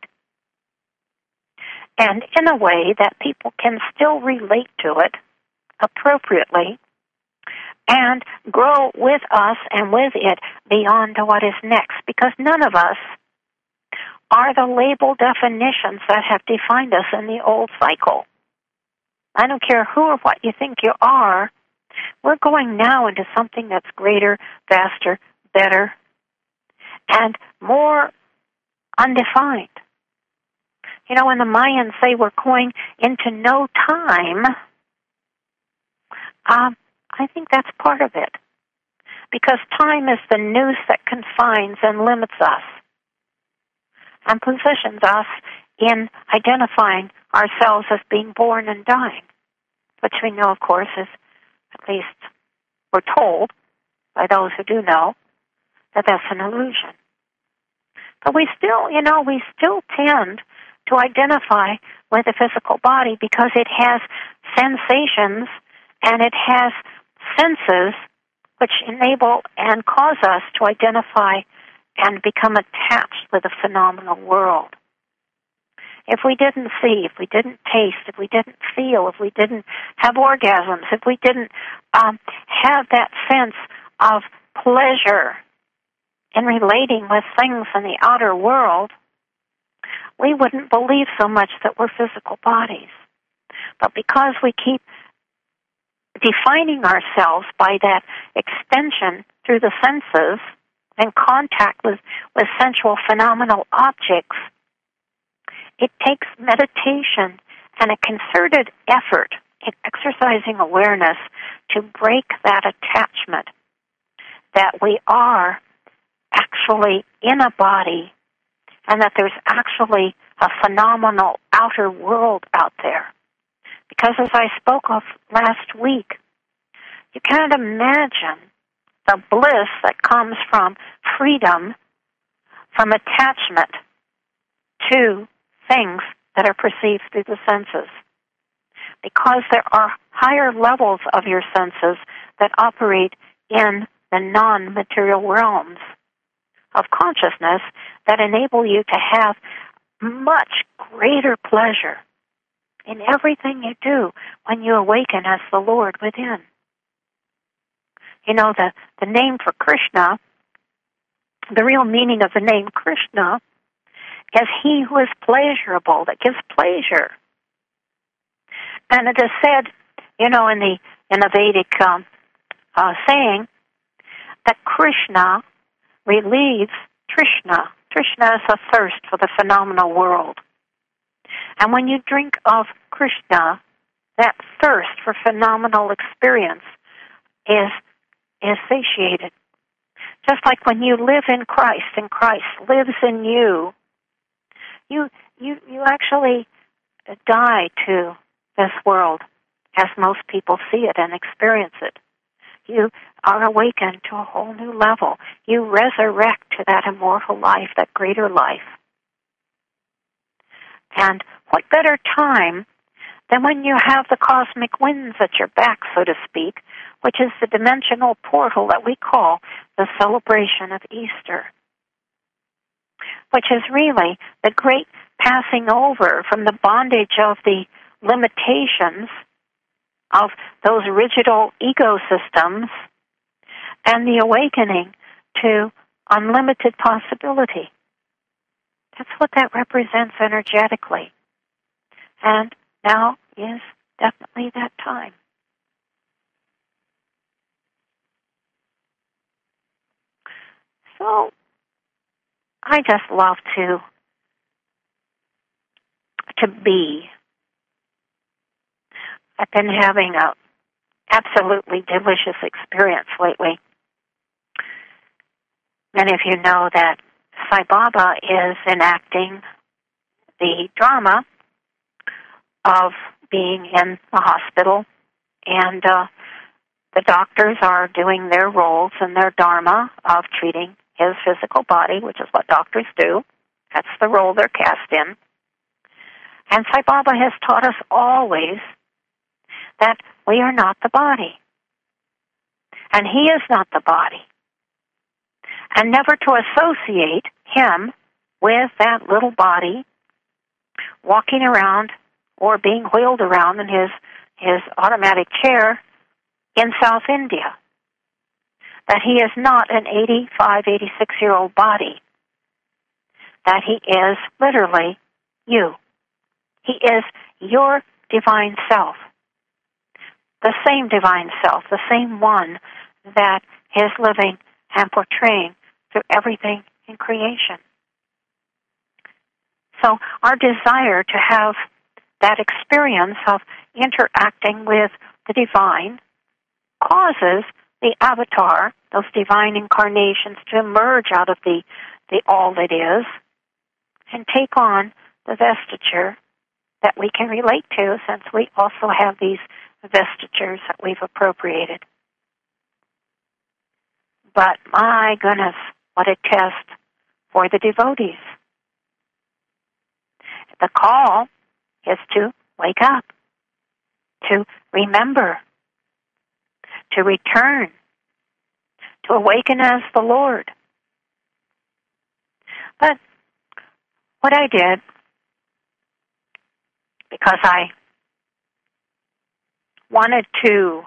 And in a way that people can still relate to it appropriately and grow with us and with it beyond to what is next, because none of us are the label definitions that have defined us in the old cycle. I don't care who or what you think you are, we're going now into something that's greater, faster, better, and more undefined. You know, when the Mayans say we're going into no time, um, I think that's part of it. Because time is the noose that confines and limits us and positions us in identifying ourselves as being born and dying, which we know, of course, is, at least we're told by those who do know, that that's an illusion. But we still, you know, we still tend to identify with the physical body because it has sensations and it has senses which enable and cause us to identify and become attached with the phenomenal world. If we didn't see, if we didn't taste, if we didn't feel, if we didn't have orgasms, if we didn't um, have that sense of pleasure in relating with things in the outer world, we wouldn't believe so much that we're physical bodies. But because we keep defining ourselves by that extension through the senses and contact with, with sensual phenomenal objects, it takes meditation and a concerted effort in exercising awareness to break that attachment that we are actually in a body and that there's actually a phenomenal outer world out there. Because as I spoke of last week, you can't imagine the bliss that comes from freedom, from attachment to things that are perceived through the senses. Because there are higher levels of your senses that operate in the non-material realms of consciousness that enable you to have much greater pleasure in everything you do when you awaken as the Lord within. You know, the, the name for Krishna, the real meaning of the name Krishna is he who is pleasurable, that gives pleasure. And it is said, you know, in the in the Vedic um, uh, saying that Krishna relieves Trishna. Trishna is a thirst for the phenomenal world. And when you drink of Krishna, that thirst for phenomenal experience is, is satiated. Just like when you live in Christ and Christ lives in you, you you you actually die to this world as most people see it and experience it. You are awakened to a whole new level. You resurrect to that immortal life, that greater life. And what better time than when you have the cosmic winds at your back, so to speak, which is the dimensional portal that we call the celebration of Easter, which is really the great passing over from the bondage of the limitations of those rigid old ecosystems and the awakening to unlimited possibility. That's what that represents energetically. And now is definitely that time. So I just love to to be. I've been having a absolutely delicious experience lately. Many of you know that Sai Baba is enacting the drama of being in the hospital, and uh, the doctors are doing their roles and their dharma of treating his physical body, which is what doctors do. That's the role they're cast in. And Sai Baba has taught us always that we are not the body. And he is not the body. And never to associate him with that little body walking around or being wheeled around in his, his automatic chair in South India. That he is not an eighty-five, eighty-six-year-old body. That he is literally you. He is your divine self. The same divine self, the same one that is living and portraying through everything in creation. So our desire to have that experience of interacting with the divine causes the avatar, those divine incarnations, to emerge out of the, the all that is and take on the vestiture that we can relate to, since we also have these vestitures that we've appropriated. But my goodness, what a test for the devotees. The call is to wake up, to remember, to return, to awaken as the Lord. But what I did, because I wanted to,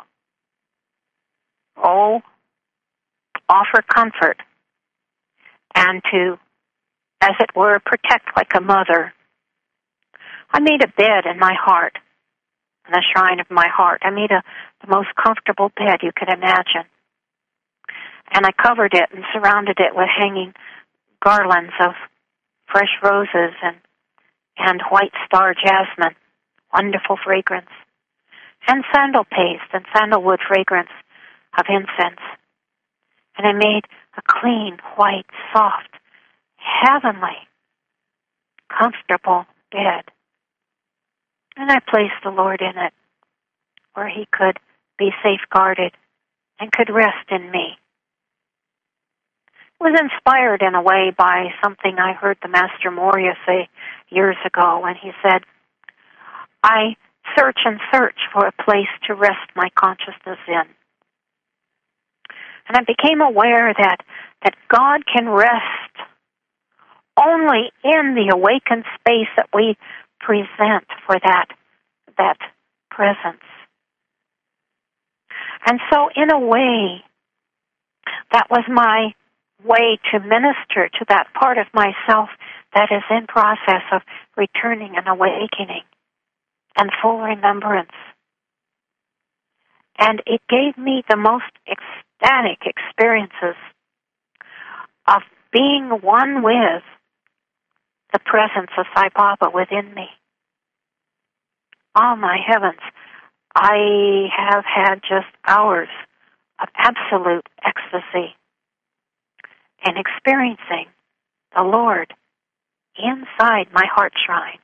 oh, offer comfort and to, as it were, protect like a mother, I made a bed in my heart, in the shrine of my heart. I made a, the most comfortable bed you could imagine. And I covered it and surrounded it with hanging garlands of fresh roses and, and white star jasmine, wonderful fragrance, and sandal paste and sandalwood fragrance of incense. And I made a clean, white, soft, heavenly, comfortable bed. And I placed the Lord in it, where he could be safeguarded and could rest in me. It was inspired in a way by something I heard the Master Morya say years ago when he said, I search and search for a place to rest my consciousness in. And I became aware that, that God can rest only in the awakened space that we present for that, that presence. And so in a way, that was my way to minister to that part of myself that is in process of returning and awakening and full remembrance. And it gave me the most ecstatic experiences of being one with the presence of Sai Baba within me. Oh, my heavens. I have had just hours of absolute ecstasy in experiencing the Lord inside my heart shrine.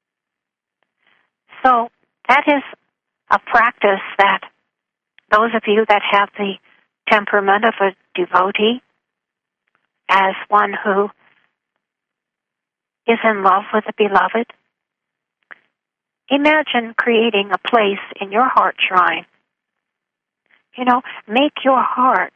So that is a practice that those of you that have the temperament of a devotee, as one who is in love with the beloved, imagine creating a place in your heart shrine. You know, make your heart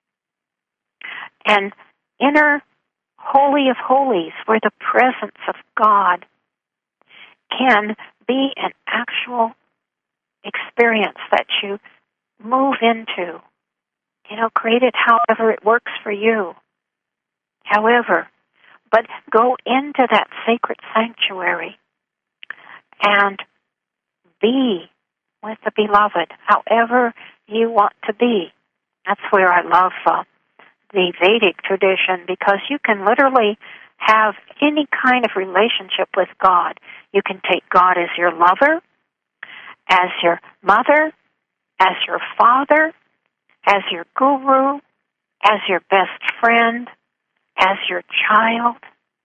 an inner holy of holies where the presence of God can be an actual experience that you move into. You know, create it however it works for you. However, but go into that sacred sanctuary and be with the beloved, however you want to be. That's where I love uh, the Vedic tradition, because you can literally have any kind of relationship with God. You can take God as your lover, as your mother, as your father, as your guru, as your best friend, as your child.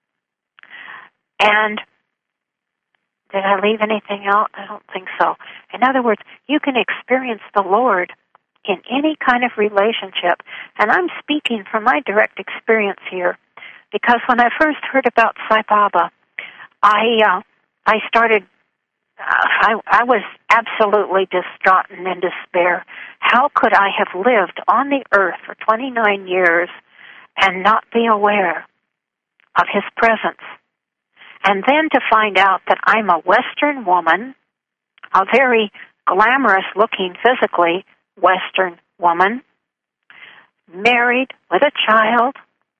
And did I leave anything out? I don't think so. In other words, you can experience the Lord in any kind of relationship. And I'm speaking from my direct experience here, because when I first heard about Sai Baba, I uh, I started I, I was absolutely distraught and in despair. How could I have lived on the earth for twenty-nine years and not be aware of his presence? And then to find out that I'm a Western woman, a very glamorous-looking, physically Western woman, married with a child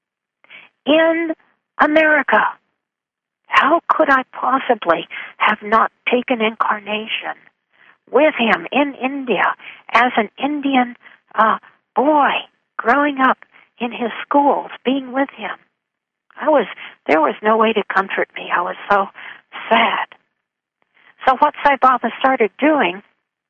in America. How could I possibly have not taken incarnation with him in India as an Indian uh, boy growing up in his schools, being with him? I was there was no way to comfort me. I was so sad. So what Sai Baba started doing,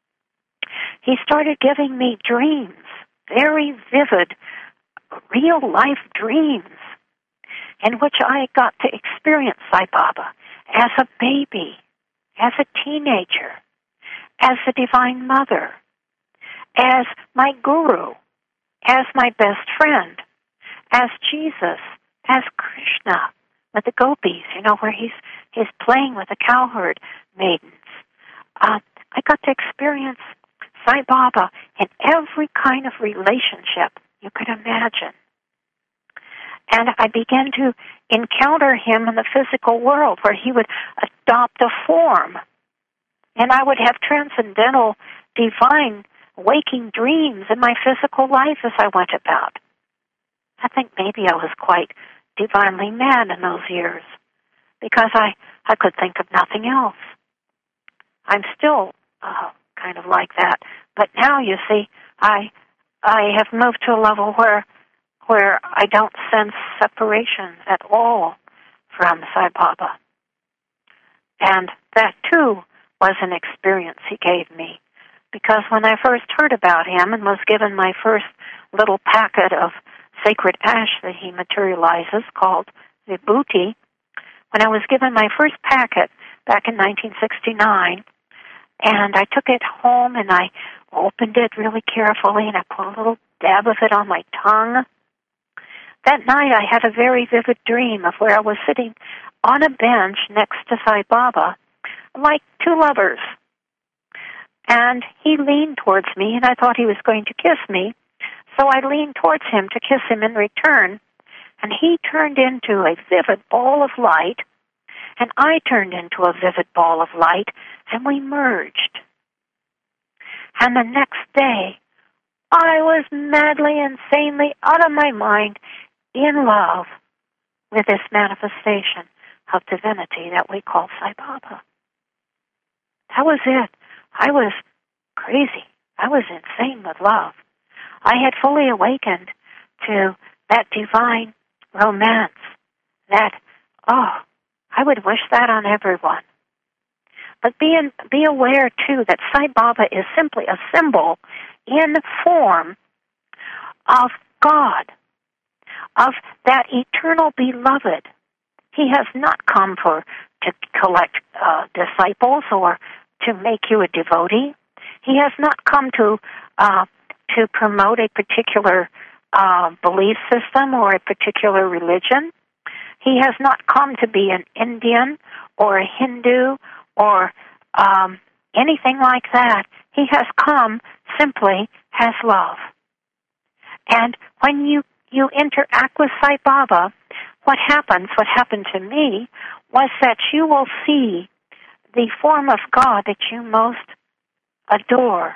he started giving me dreams, very vivid, real-life dreams, in which I got to experience Sai Baba as a baby, as a teenager, as the Divine Mother, as my guru, as my best friend, as Jesus, as Krishna with the gopis, you know, where he's he's playing with the cowherd maidens. Uh, I got to experience Sai Baba in every kind of relationship you could imagine. And I began to encounter him in the physical world where he would adopt a form. And I would have transcendental, divine, waking dreams in my physical life as I went about. I think maybe I was quite divinely mad in those years because I, I could think of nothing else. I'm still uh, kind of like that. But now, you see, I I have moved to a level where where I don't sense separation at all from Sai Baba. And that, too, was an experience he gave me. Because when I first heard about him and was given my first little packet of sacred ash that he materializes called Vibhuti, when I was given my first packet back in nineteen sixty-nine, and I took it home and I opened it really carefully and I put a little dab of it on my tongue, that night I had a very vivid dream of where I was sitting on a bench next to Sai Baba, like two lovers. And he leaned towards me, and I thought he was going to kiss me, so I leaned towards him to kiss him in return, and he turned into a vivid ball of light, and I turned into a vivid ball of light, and we merged. And the next day, I was madly, insanely out of my mind, in love with this manifestation of divinity that we call Sai Baba. That was it. I was crazy. I was insane with love. I had fully awakened to that divine romance that, oh, I would wish that on everyone. But be, in, be aware, too, that Sai Baba is simply a symbol in form of God, of that eternal beloved. He has not come for to collect uh, disciples or to make you a devotee. He has not come to uh, to promote a particular uh, belief system or a particular religion. He has not come to be an Indian or a Hindu or um, anything like that. He has come simply as love. And when you, you interact with Sai Baba, what happens, what happened to me, was that you will see the form of God that you most adore.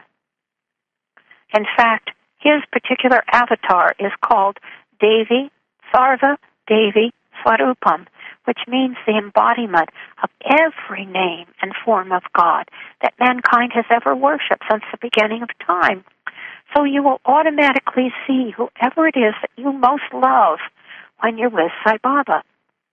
In fact, his particular avatar is called Devi, Sarva Devi Swarupam, which means the embodiment of every name and form of God that mankind has ever worshipped since the beginning of time. So you will automatically see whoever it is that you most love when you're with Sai Baba.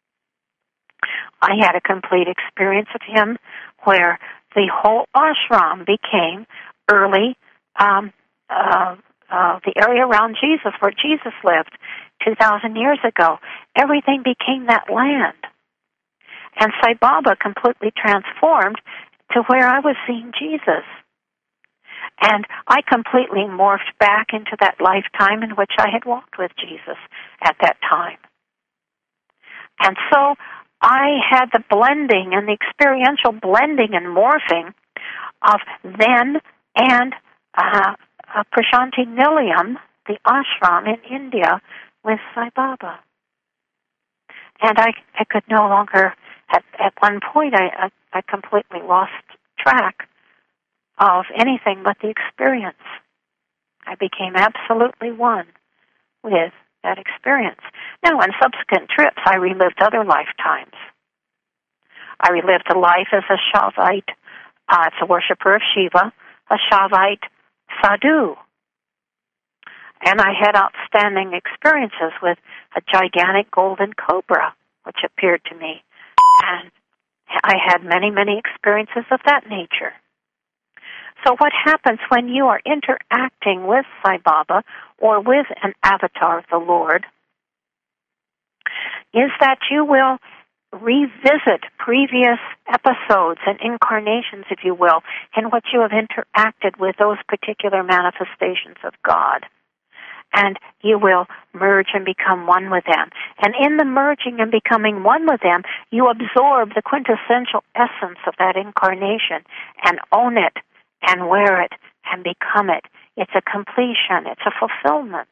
I had a complete experience of him where the whole ashram became early, um, uh, uh, the area around Jesus, where Jesus lived two thousand years ago. Everything became that land. And Sai Baba completely transformed to where I was seeing Jesus. And I completely morphed back into that lifetime in which I had walked with Jesus at that time. And so I had the blending and the experiential blending and morphing of then and uh, uh, Prashanti Nilayam, the ashram in India, with Sai Baba. And I, I could no longer, at, at one point, I, I, I completely lost track of anything but the experience. I became absolutely one with that experience. Now, on subsequent trips, I relived other lifetimes. I relived a life as a Shaivite, uh, it's a worshiper of Shiva, a Shaivite sadhu. And I had outstanding experiences with a gigantic golden cobra, which appeared to me. And I had many, many experiences of that nature. So what happens when you are interacting with Sai Baba or with an avatar of the Lord is that you will revisit previous episodes and incarnations, if you will, in which you have interacted with those particular manifestations of God. And you will merge and become one with them. And in the merging and becoming one with them, you absorb the quintessential essence of that incarnation and own it and wear it and become it. It's a completion. It's a fulfillment.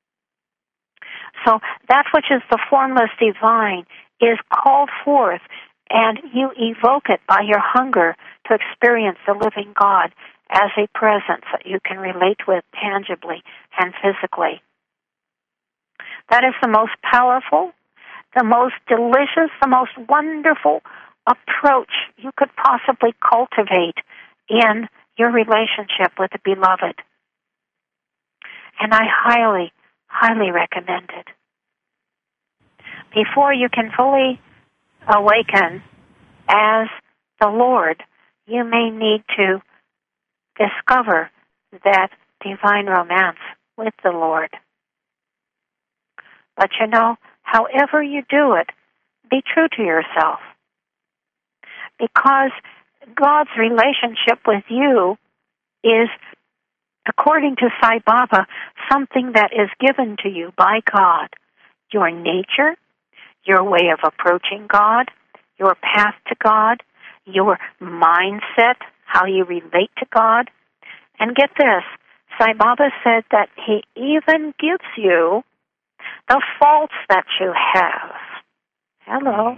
So that which is the formless divine is called forth, and you evoke it by your hunger to experience the living God as a presence that you can relate with tangibly and physically. That is the most powerful, the most delicious, the most wonderful approach you could possibly cultivate in your relationship with the beloved. And I highly, highly recommend it. Before you can fully awaken as the Lord, you may need to discover that divine romance with the Lord. But you know, however you do it, be true to yourself. Because God's relationship with you is, according to Sai Baba, something that is given to you by God. Your nature, your way of approaching God, your path to God, your mindset, how you relate to God. And get this, Sai Baba said that he even gives you the faults that you have. Hello.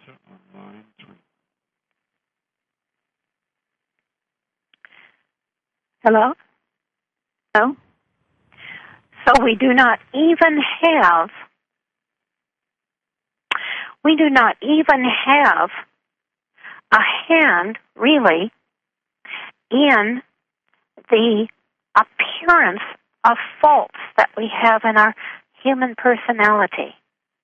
Hello? Hello? So we do not even have, we do not even have a hand, really, in the appearance of faults that we have in our human personality.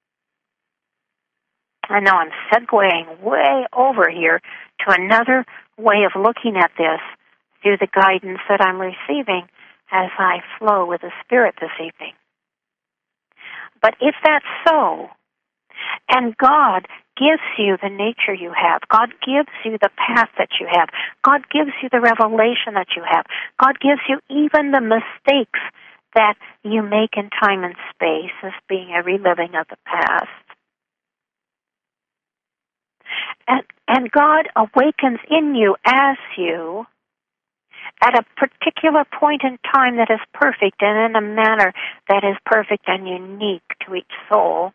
I know I'm segueing way over here to another way of looking at this through the guidance that I'm receiving as I flow with the Spirit this evening. But if that's so, and God gives you the nature you have, God gives you the path that you have, God gives you the revelation that you have, God gives you even the mistakes that you make in time and space as being a reliving of the past. And, and God awakens in you as you at a particular point in time that is perfect and in a manner that is perfect and unique to each soul.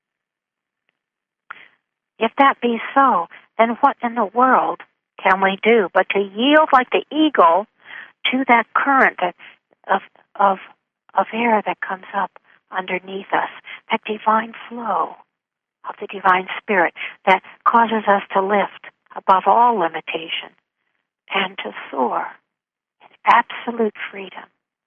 If that be so, then what in the world can we do but to yield like the eagle to that current of, of, of air that comes up underneath us, that divine flow of the divine spirit that causes us to lift above all limitation and to soar in absolute freedom.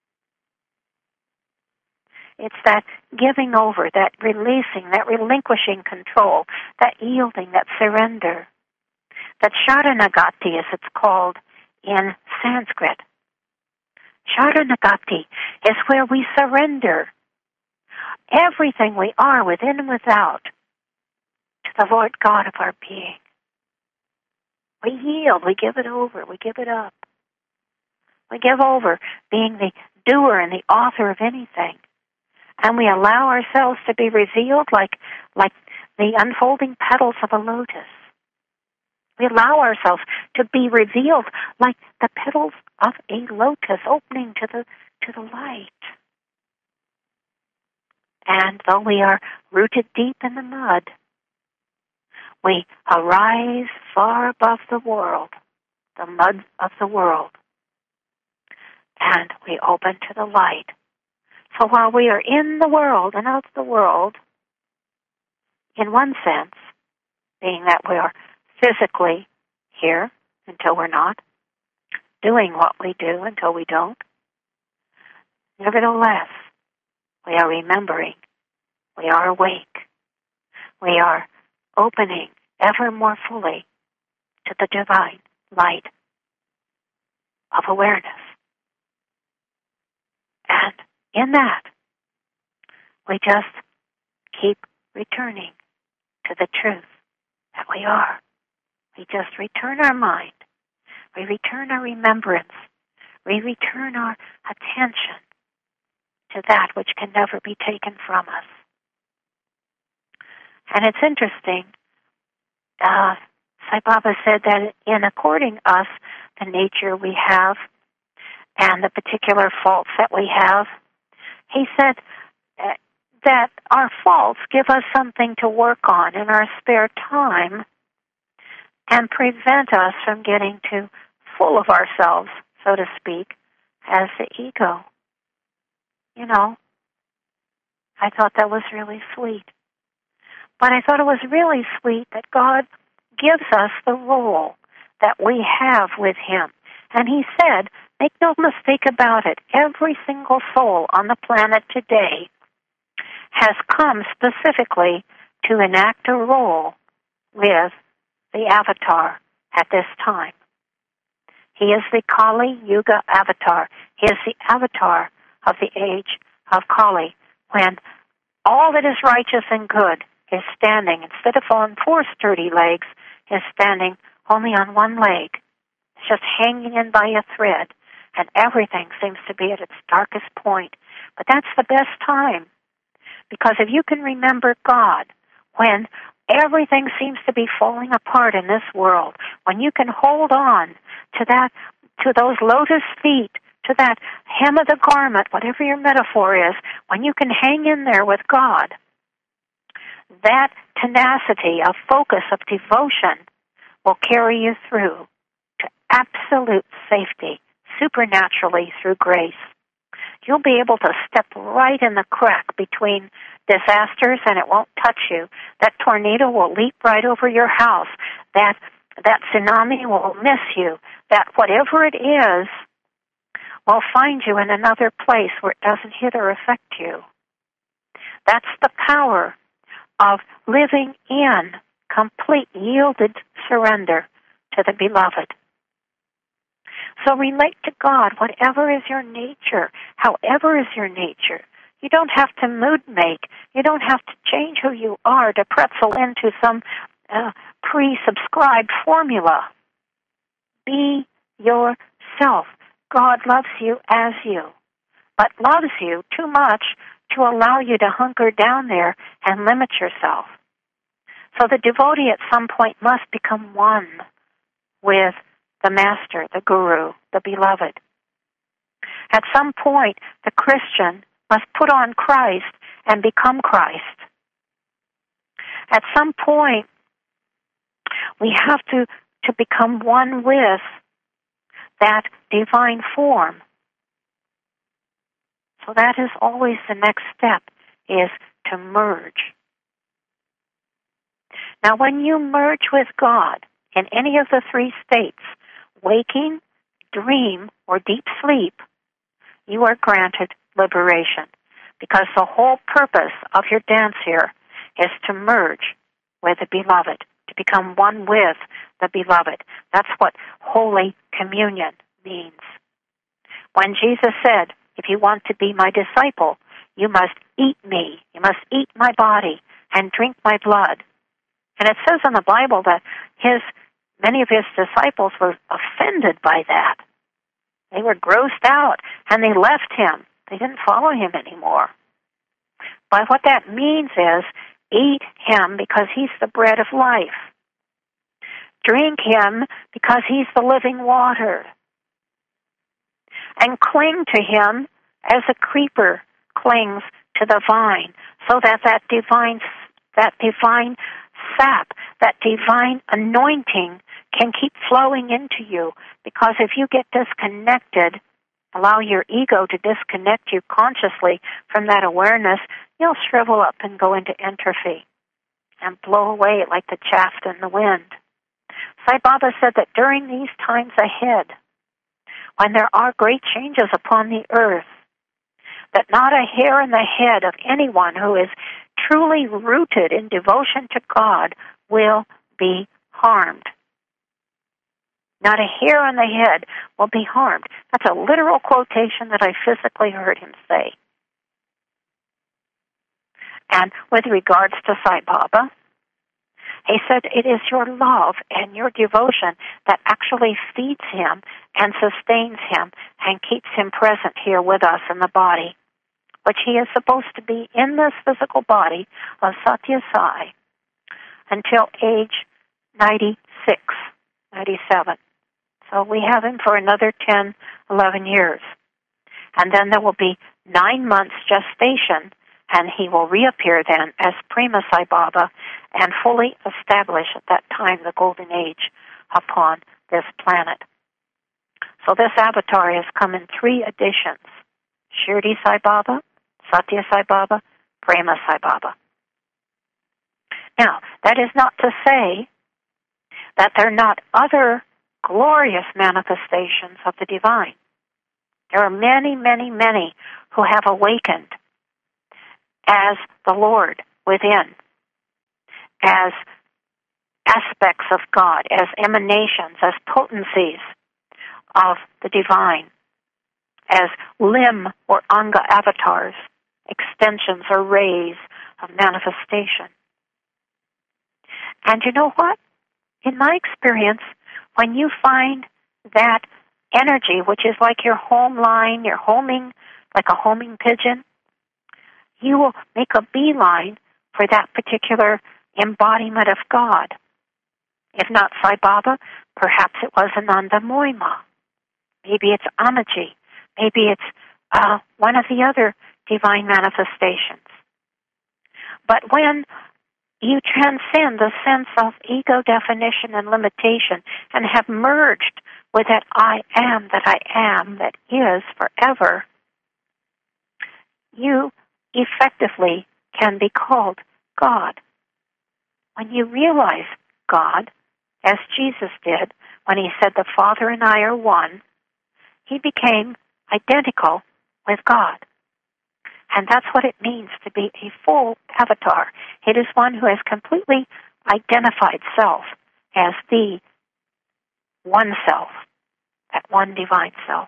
It's that giving over, that releasing, that relinquishing control, that yielding, that surrender, that Sharanagati, as it's called in Sanskrit. Sharanagati is where we surrender everything we are within and without to the Lord God of our being. We yield, we give it over, we give it up. We give over being the doer and the author of anything. And we allow ourselves to be revealed like like the unfolding petals of a lotus. We allow ourselves to be revealed like the petals of a lotus opening to the to the light. And though we are rooted deep in the mud, we arise far above the world, the mud of the world, and we open to the light. So while we are in the world and of the world, in one sense, being that we are physically here until we're not, doing what we do until we don't, nevertheless, we are remembering, we are awake, we are opening ever more fully to the divine light of awareness. And in that, we just keep returning to the truth that we are. We just return our mind. We return our remembrance. We return our attention to that which can never be taken from us. And it's interesting, uh, Sai Baba said that in according us the nature we have and the particular faults that we have, he said uh, that our faults give us something to work on in our spare time and prevent us from getting too full of ourselves, so to speak, as the ego. You know, I thought that was really sweet. But I thought it was really sweet that God gives us the role that we have with Him. And He said, make no mistake about it, every single soul on the planet today has come specifically to enact a role with the avatar at this time. He is the Kali Yuga avatar. He is the avatar of the age of Kali, when all that is righteous and good is standing, instead of on four sturdy legs, is standing only on one leg. It's just hanging in by a thread, and everything seems to be at its darkest point. But that's the best time, because if you can remember God when everything seems to be falling apart in this world, when you can hold on to that, to those lotus feet, to that hem of the garment, whatever your metaphor is, when you can hang in there with God, that tenacity of focus, of devotion, will carry you through to absolute safety, supernaturally through grace. You'll be able to step right in the crack between disasters and it won't touch you. That tornado will leap right over your house. That that tsunami will miss you. That whatever it is will find you in another place where it doesn't hit or affect you. That's the power of living in complete yielded surrender to the Beloved. So relate to God, whatever is your nature, however is your nature. You don't have to mood make. You don't have to change who you are to pretzel into some uh, pre-subscribed formula. Be yourself. God loves you as you, but loves you too much to allow you to hunker down there and limit yourself. So the devotee at some point must become one with the Master, the Guru, the Beloved. At some point, the Christian must put on Christ and become Christ. At some point, we have to, to become one with that divine form. So that is always the next step, is to merge. Now, when you merge with God in any of the three states, waking, dream, or deep sleep, you are granted liberation, because the whole purpose of your dance here is to merge with the Beloved, to become one with the Beloved. That's what Holy Communion means. When Jesus said, if you want to be my disciple, you must eat me, you must eat my body and drink my blood. And it says in the Bible that his many of his disciples were offended by that. They were grossed out, and they left him. They didn't follow him anymore. But what that means is, Eat him because he's the bread of life. Drink him because he's the living water. And cling to him as a creeper clings to the vine, so that that divine, that divine sap, that divine anointing can keep flowing into you. Because if you get disconnected, allow your ego to disconnect you consciously from that awareness, you'll shrivel up and go into entropy and blow away like the chaff in the wind. Sai Baba said that during these times ahead, when there are great changes upon the earth, that not a hair in the head of anyone who is truly rooted in devotion to God will be harmed. Not a hair on the head will be harmed. That's a literal quotation that I physically heard him say. And with regards to Sai Baba, he said it is your love and your devotion that actually feeds him and sustains him and keeps him present here with us in the body, which he is supposed to be in this physical body of Satya Sai until age ninety-six, ninety-seven. So we have him for another ten, eleven years. And then there will be nine months gestation, and he will reappear then as Prema Sai Baba and fully establish at that time the golden age upon this planet. So this avatar has come in three editions: Shirdi Sai Baba, Satya Sai Baba, Prema Sai Baba. Now, that is not to say that there are not other glorious manifestations of the divine. There are many, many, many who have awakened as the Lord within, as aspects of God, as emanations, as potencies of the divine, as limb or anga avatars, extensions or rays of manifestation. And you know what? In my experience, when you find that energy, which is like your home line, you're homing like a homing pigeon, you will make a beeline for that particular embodiment of God. If not Sai Baba, perhaps it was Ananda Moima. Maybe it's Amaji. Maybe it's uh, one of the other divine manifestations. But when you transcend the sense of ego definition and limitation and have merged with that I am that I am that is forever, you effectively can be called God. When you realize God, as Jesus did when he said the Father and I are one, he became identical with God. And that's what it means to be a full avatar. It is one who has completely identified self as the one self, that one divine self.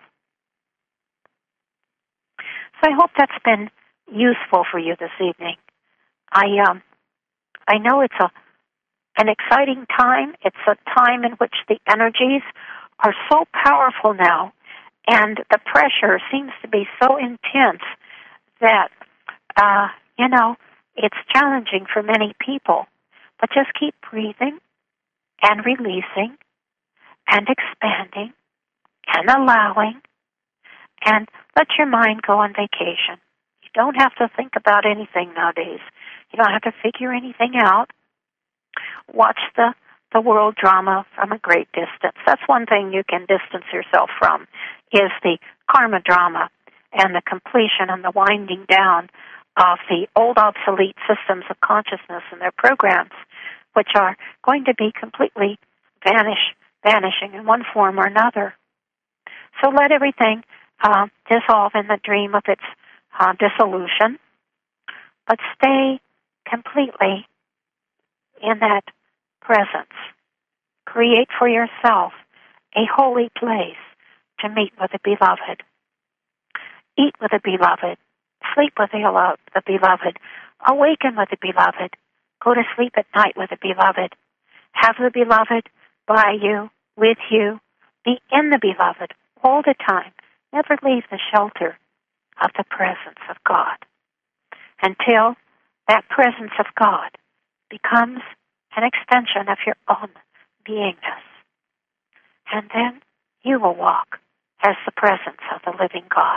So I hope that's been useful for you this evening. I um, I know it's a an exciting time. It's a time in which the energies are so powerful now, and the pressure seems to be so intense that, uh, you know, it's challenging for many people. But just keep breathing and releasing and expanding and allowing, and let your mind go on vacation. You don't have to think about anything nowadays. You don't have to figure anything out. Watch the, the world drama from a great distance. That's one thing you can distance yourself from, is the karma drama and the completion and the winding down of the old obsolete systems of consciousness and their programs, which are going to be completely vanish, vanishing in one form or another. So let everything uh, dissolve in the dream of its uh, dissolution, but stay completely in that presence. Create for yourself a holy place to meet with the beloved. Eat with the beloved. Sleep with the, the beloved. Awaken with the beloved. Go to sleep at night with the beloved. Have the beloved by you, with you. Be in the beloved all the time. Never leave the shelter of the presence of God until that presence of God becomes an extension of your own beingness. And then you will walk as the presence of the living God.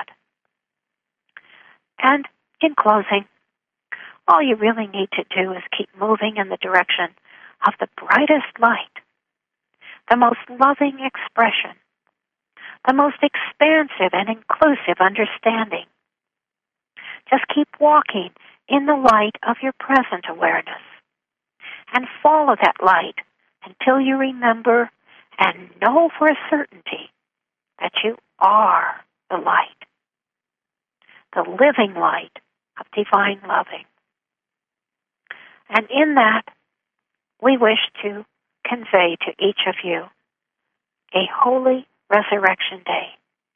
And in closing, all you really need to do is keep moving in the direction of the brightest light, the most loving expression, the most expansive and inclusive understanding. Just keep walking in the light of your present awareness and follow that light until you remember and know for a certainty that you are the light, the living light of divine loving. And in that, we wish to convey to each of you a holy resurrection day.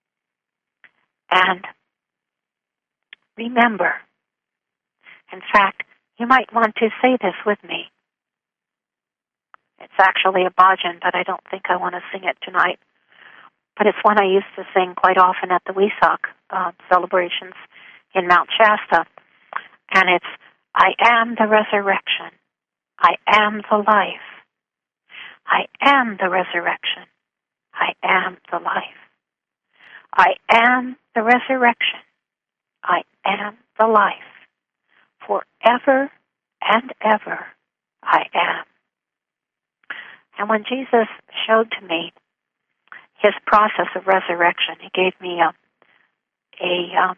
And remember, in fact, you might want to say this with me. It's actually a bhajan, but I don't think I want to sing it tonight. But it's one I used to sing quite often at the Wesak uh, celebrations in Mount Shasta. And it's, I am the resurrection. I am the life. I am the resurrection. I am the life. I am the resurrection. I am the life. Forever and ever I am. And when Jesus showed to me his process of resurrection, he gave me a, a um,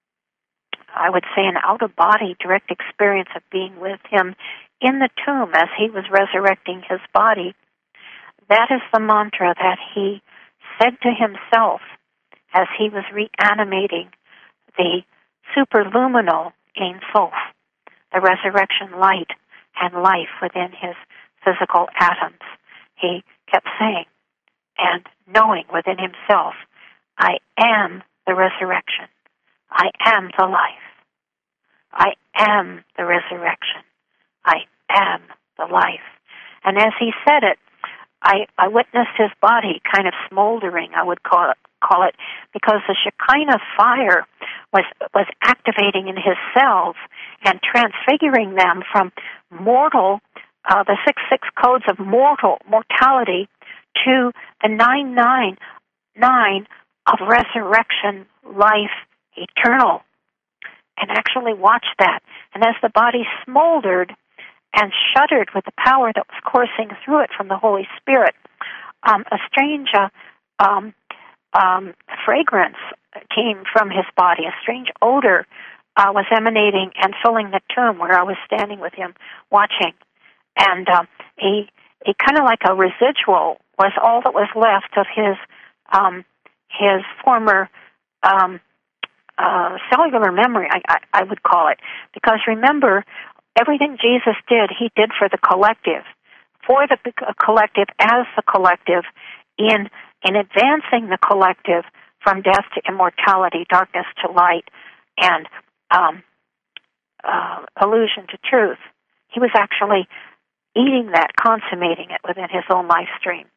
I would say an out-of-body direct experience of being with him in the tomb as he was resurrecting his body. That is the mantra that he said to himself as he was reanimating the superluminal Ein Sof, the resurrection light and life within his physical atoms. He kept saying and knowing within himself, I am the resurrection. I am the life. I am the resurrection. I am the life. And as he said it, I, I witnessed his body kind of smoldering, I would call it, call it, because the Shekinah fire was was activating in his cells and transfiguring them from mortal, uh, the six six codes of mortal mortality, to the nine nine nine of resurrection, life, eternal. And actually watched that. And as the body smoldered and shuddered with the power that was coursing through it from the Holy Spirit, um, a strange uh, um, um, fragrance came from his body. A strange odor uh, was emanating and filling the tomb where I was standing with him watching. And um, a, a kind of like a residual was all that was left of his um, his former um, uh, cellular memory, I, I, I would call it. Because remember, everything Jesus did, he did for the collective, for the collective as the collective, in in advancing the collective from death to immortality, darkness to light, and um, uh, illusion to truth. He was actually eating that, consummating it within his own life stream.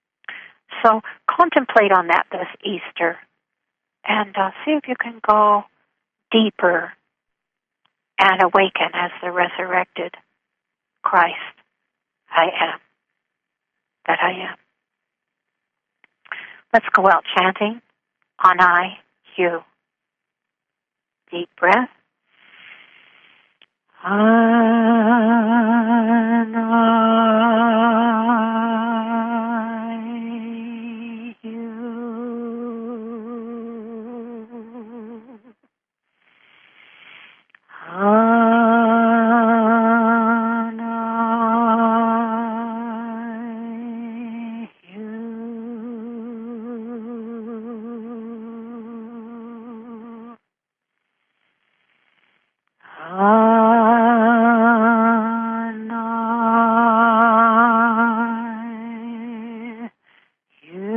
So contemplate on that this Easter, and uh, see if you can go deeper and awaken as the resurrected Christ I am, that I am. Let's go out chanting on I, you. Deep breath. On I, you. On I, you. On I, you.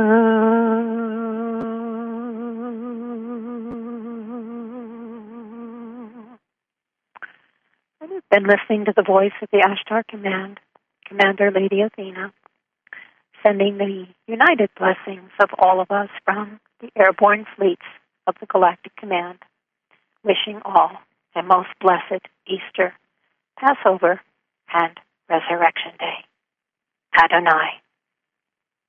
And you've been listening to the voice of the Ashtar Command, Commander Lady Athena, sending the united blessings of all of us from the airborne fleets of the Galactic Command, wishing all and most blessed Easter, Passover, and Resurrection Day. Adonai.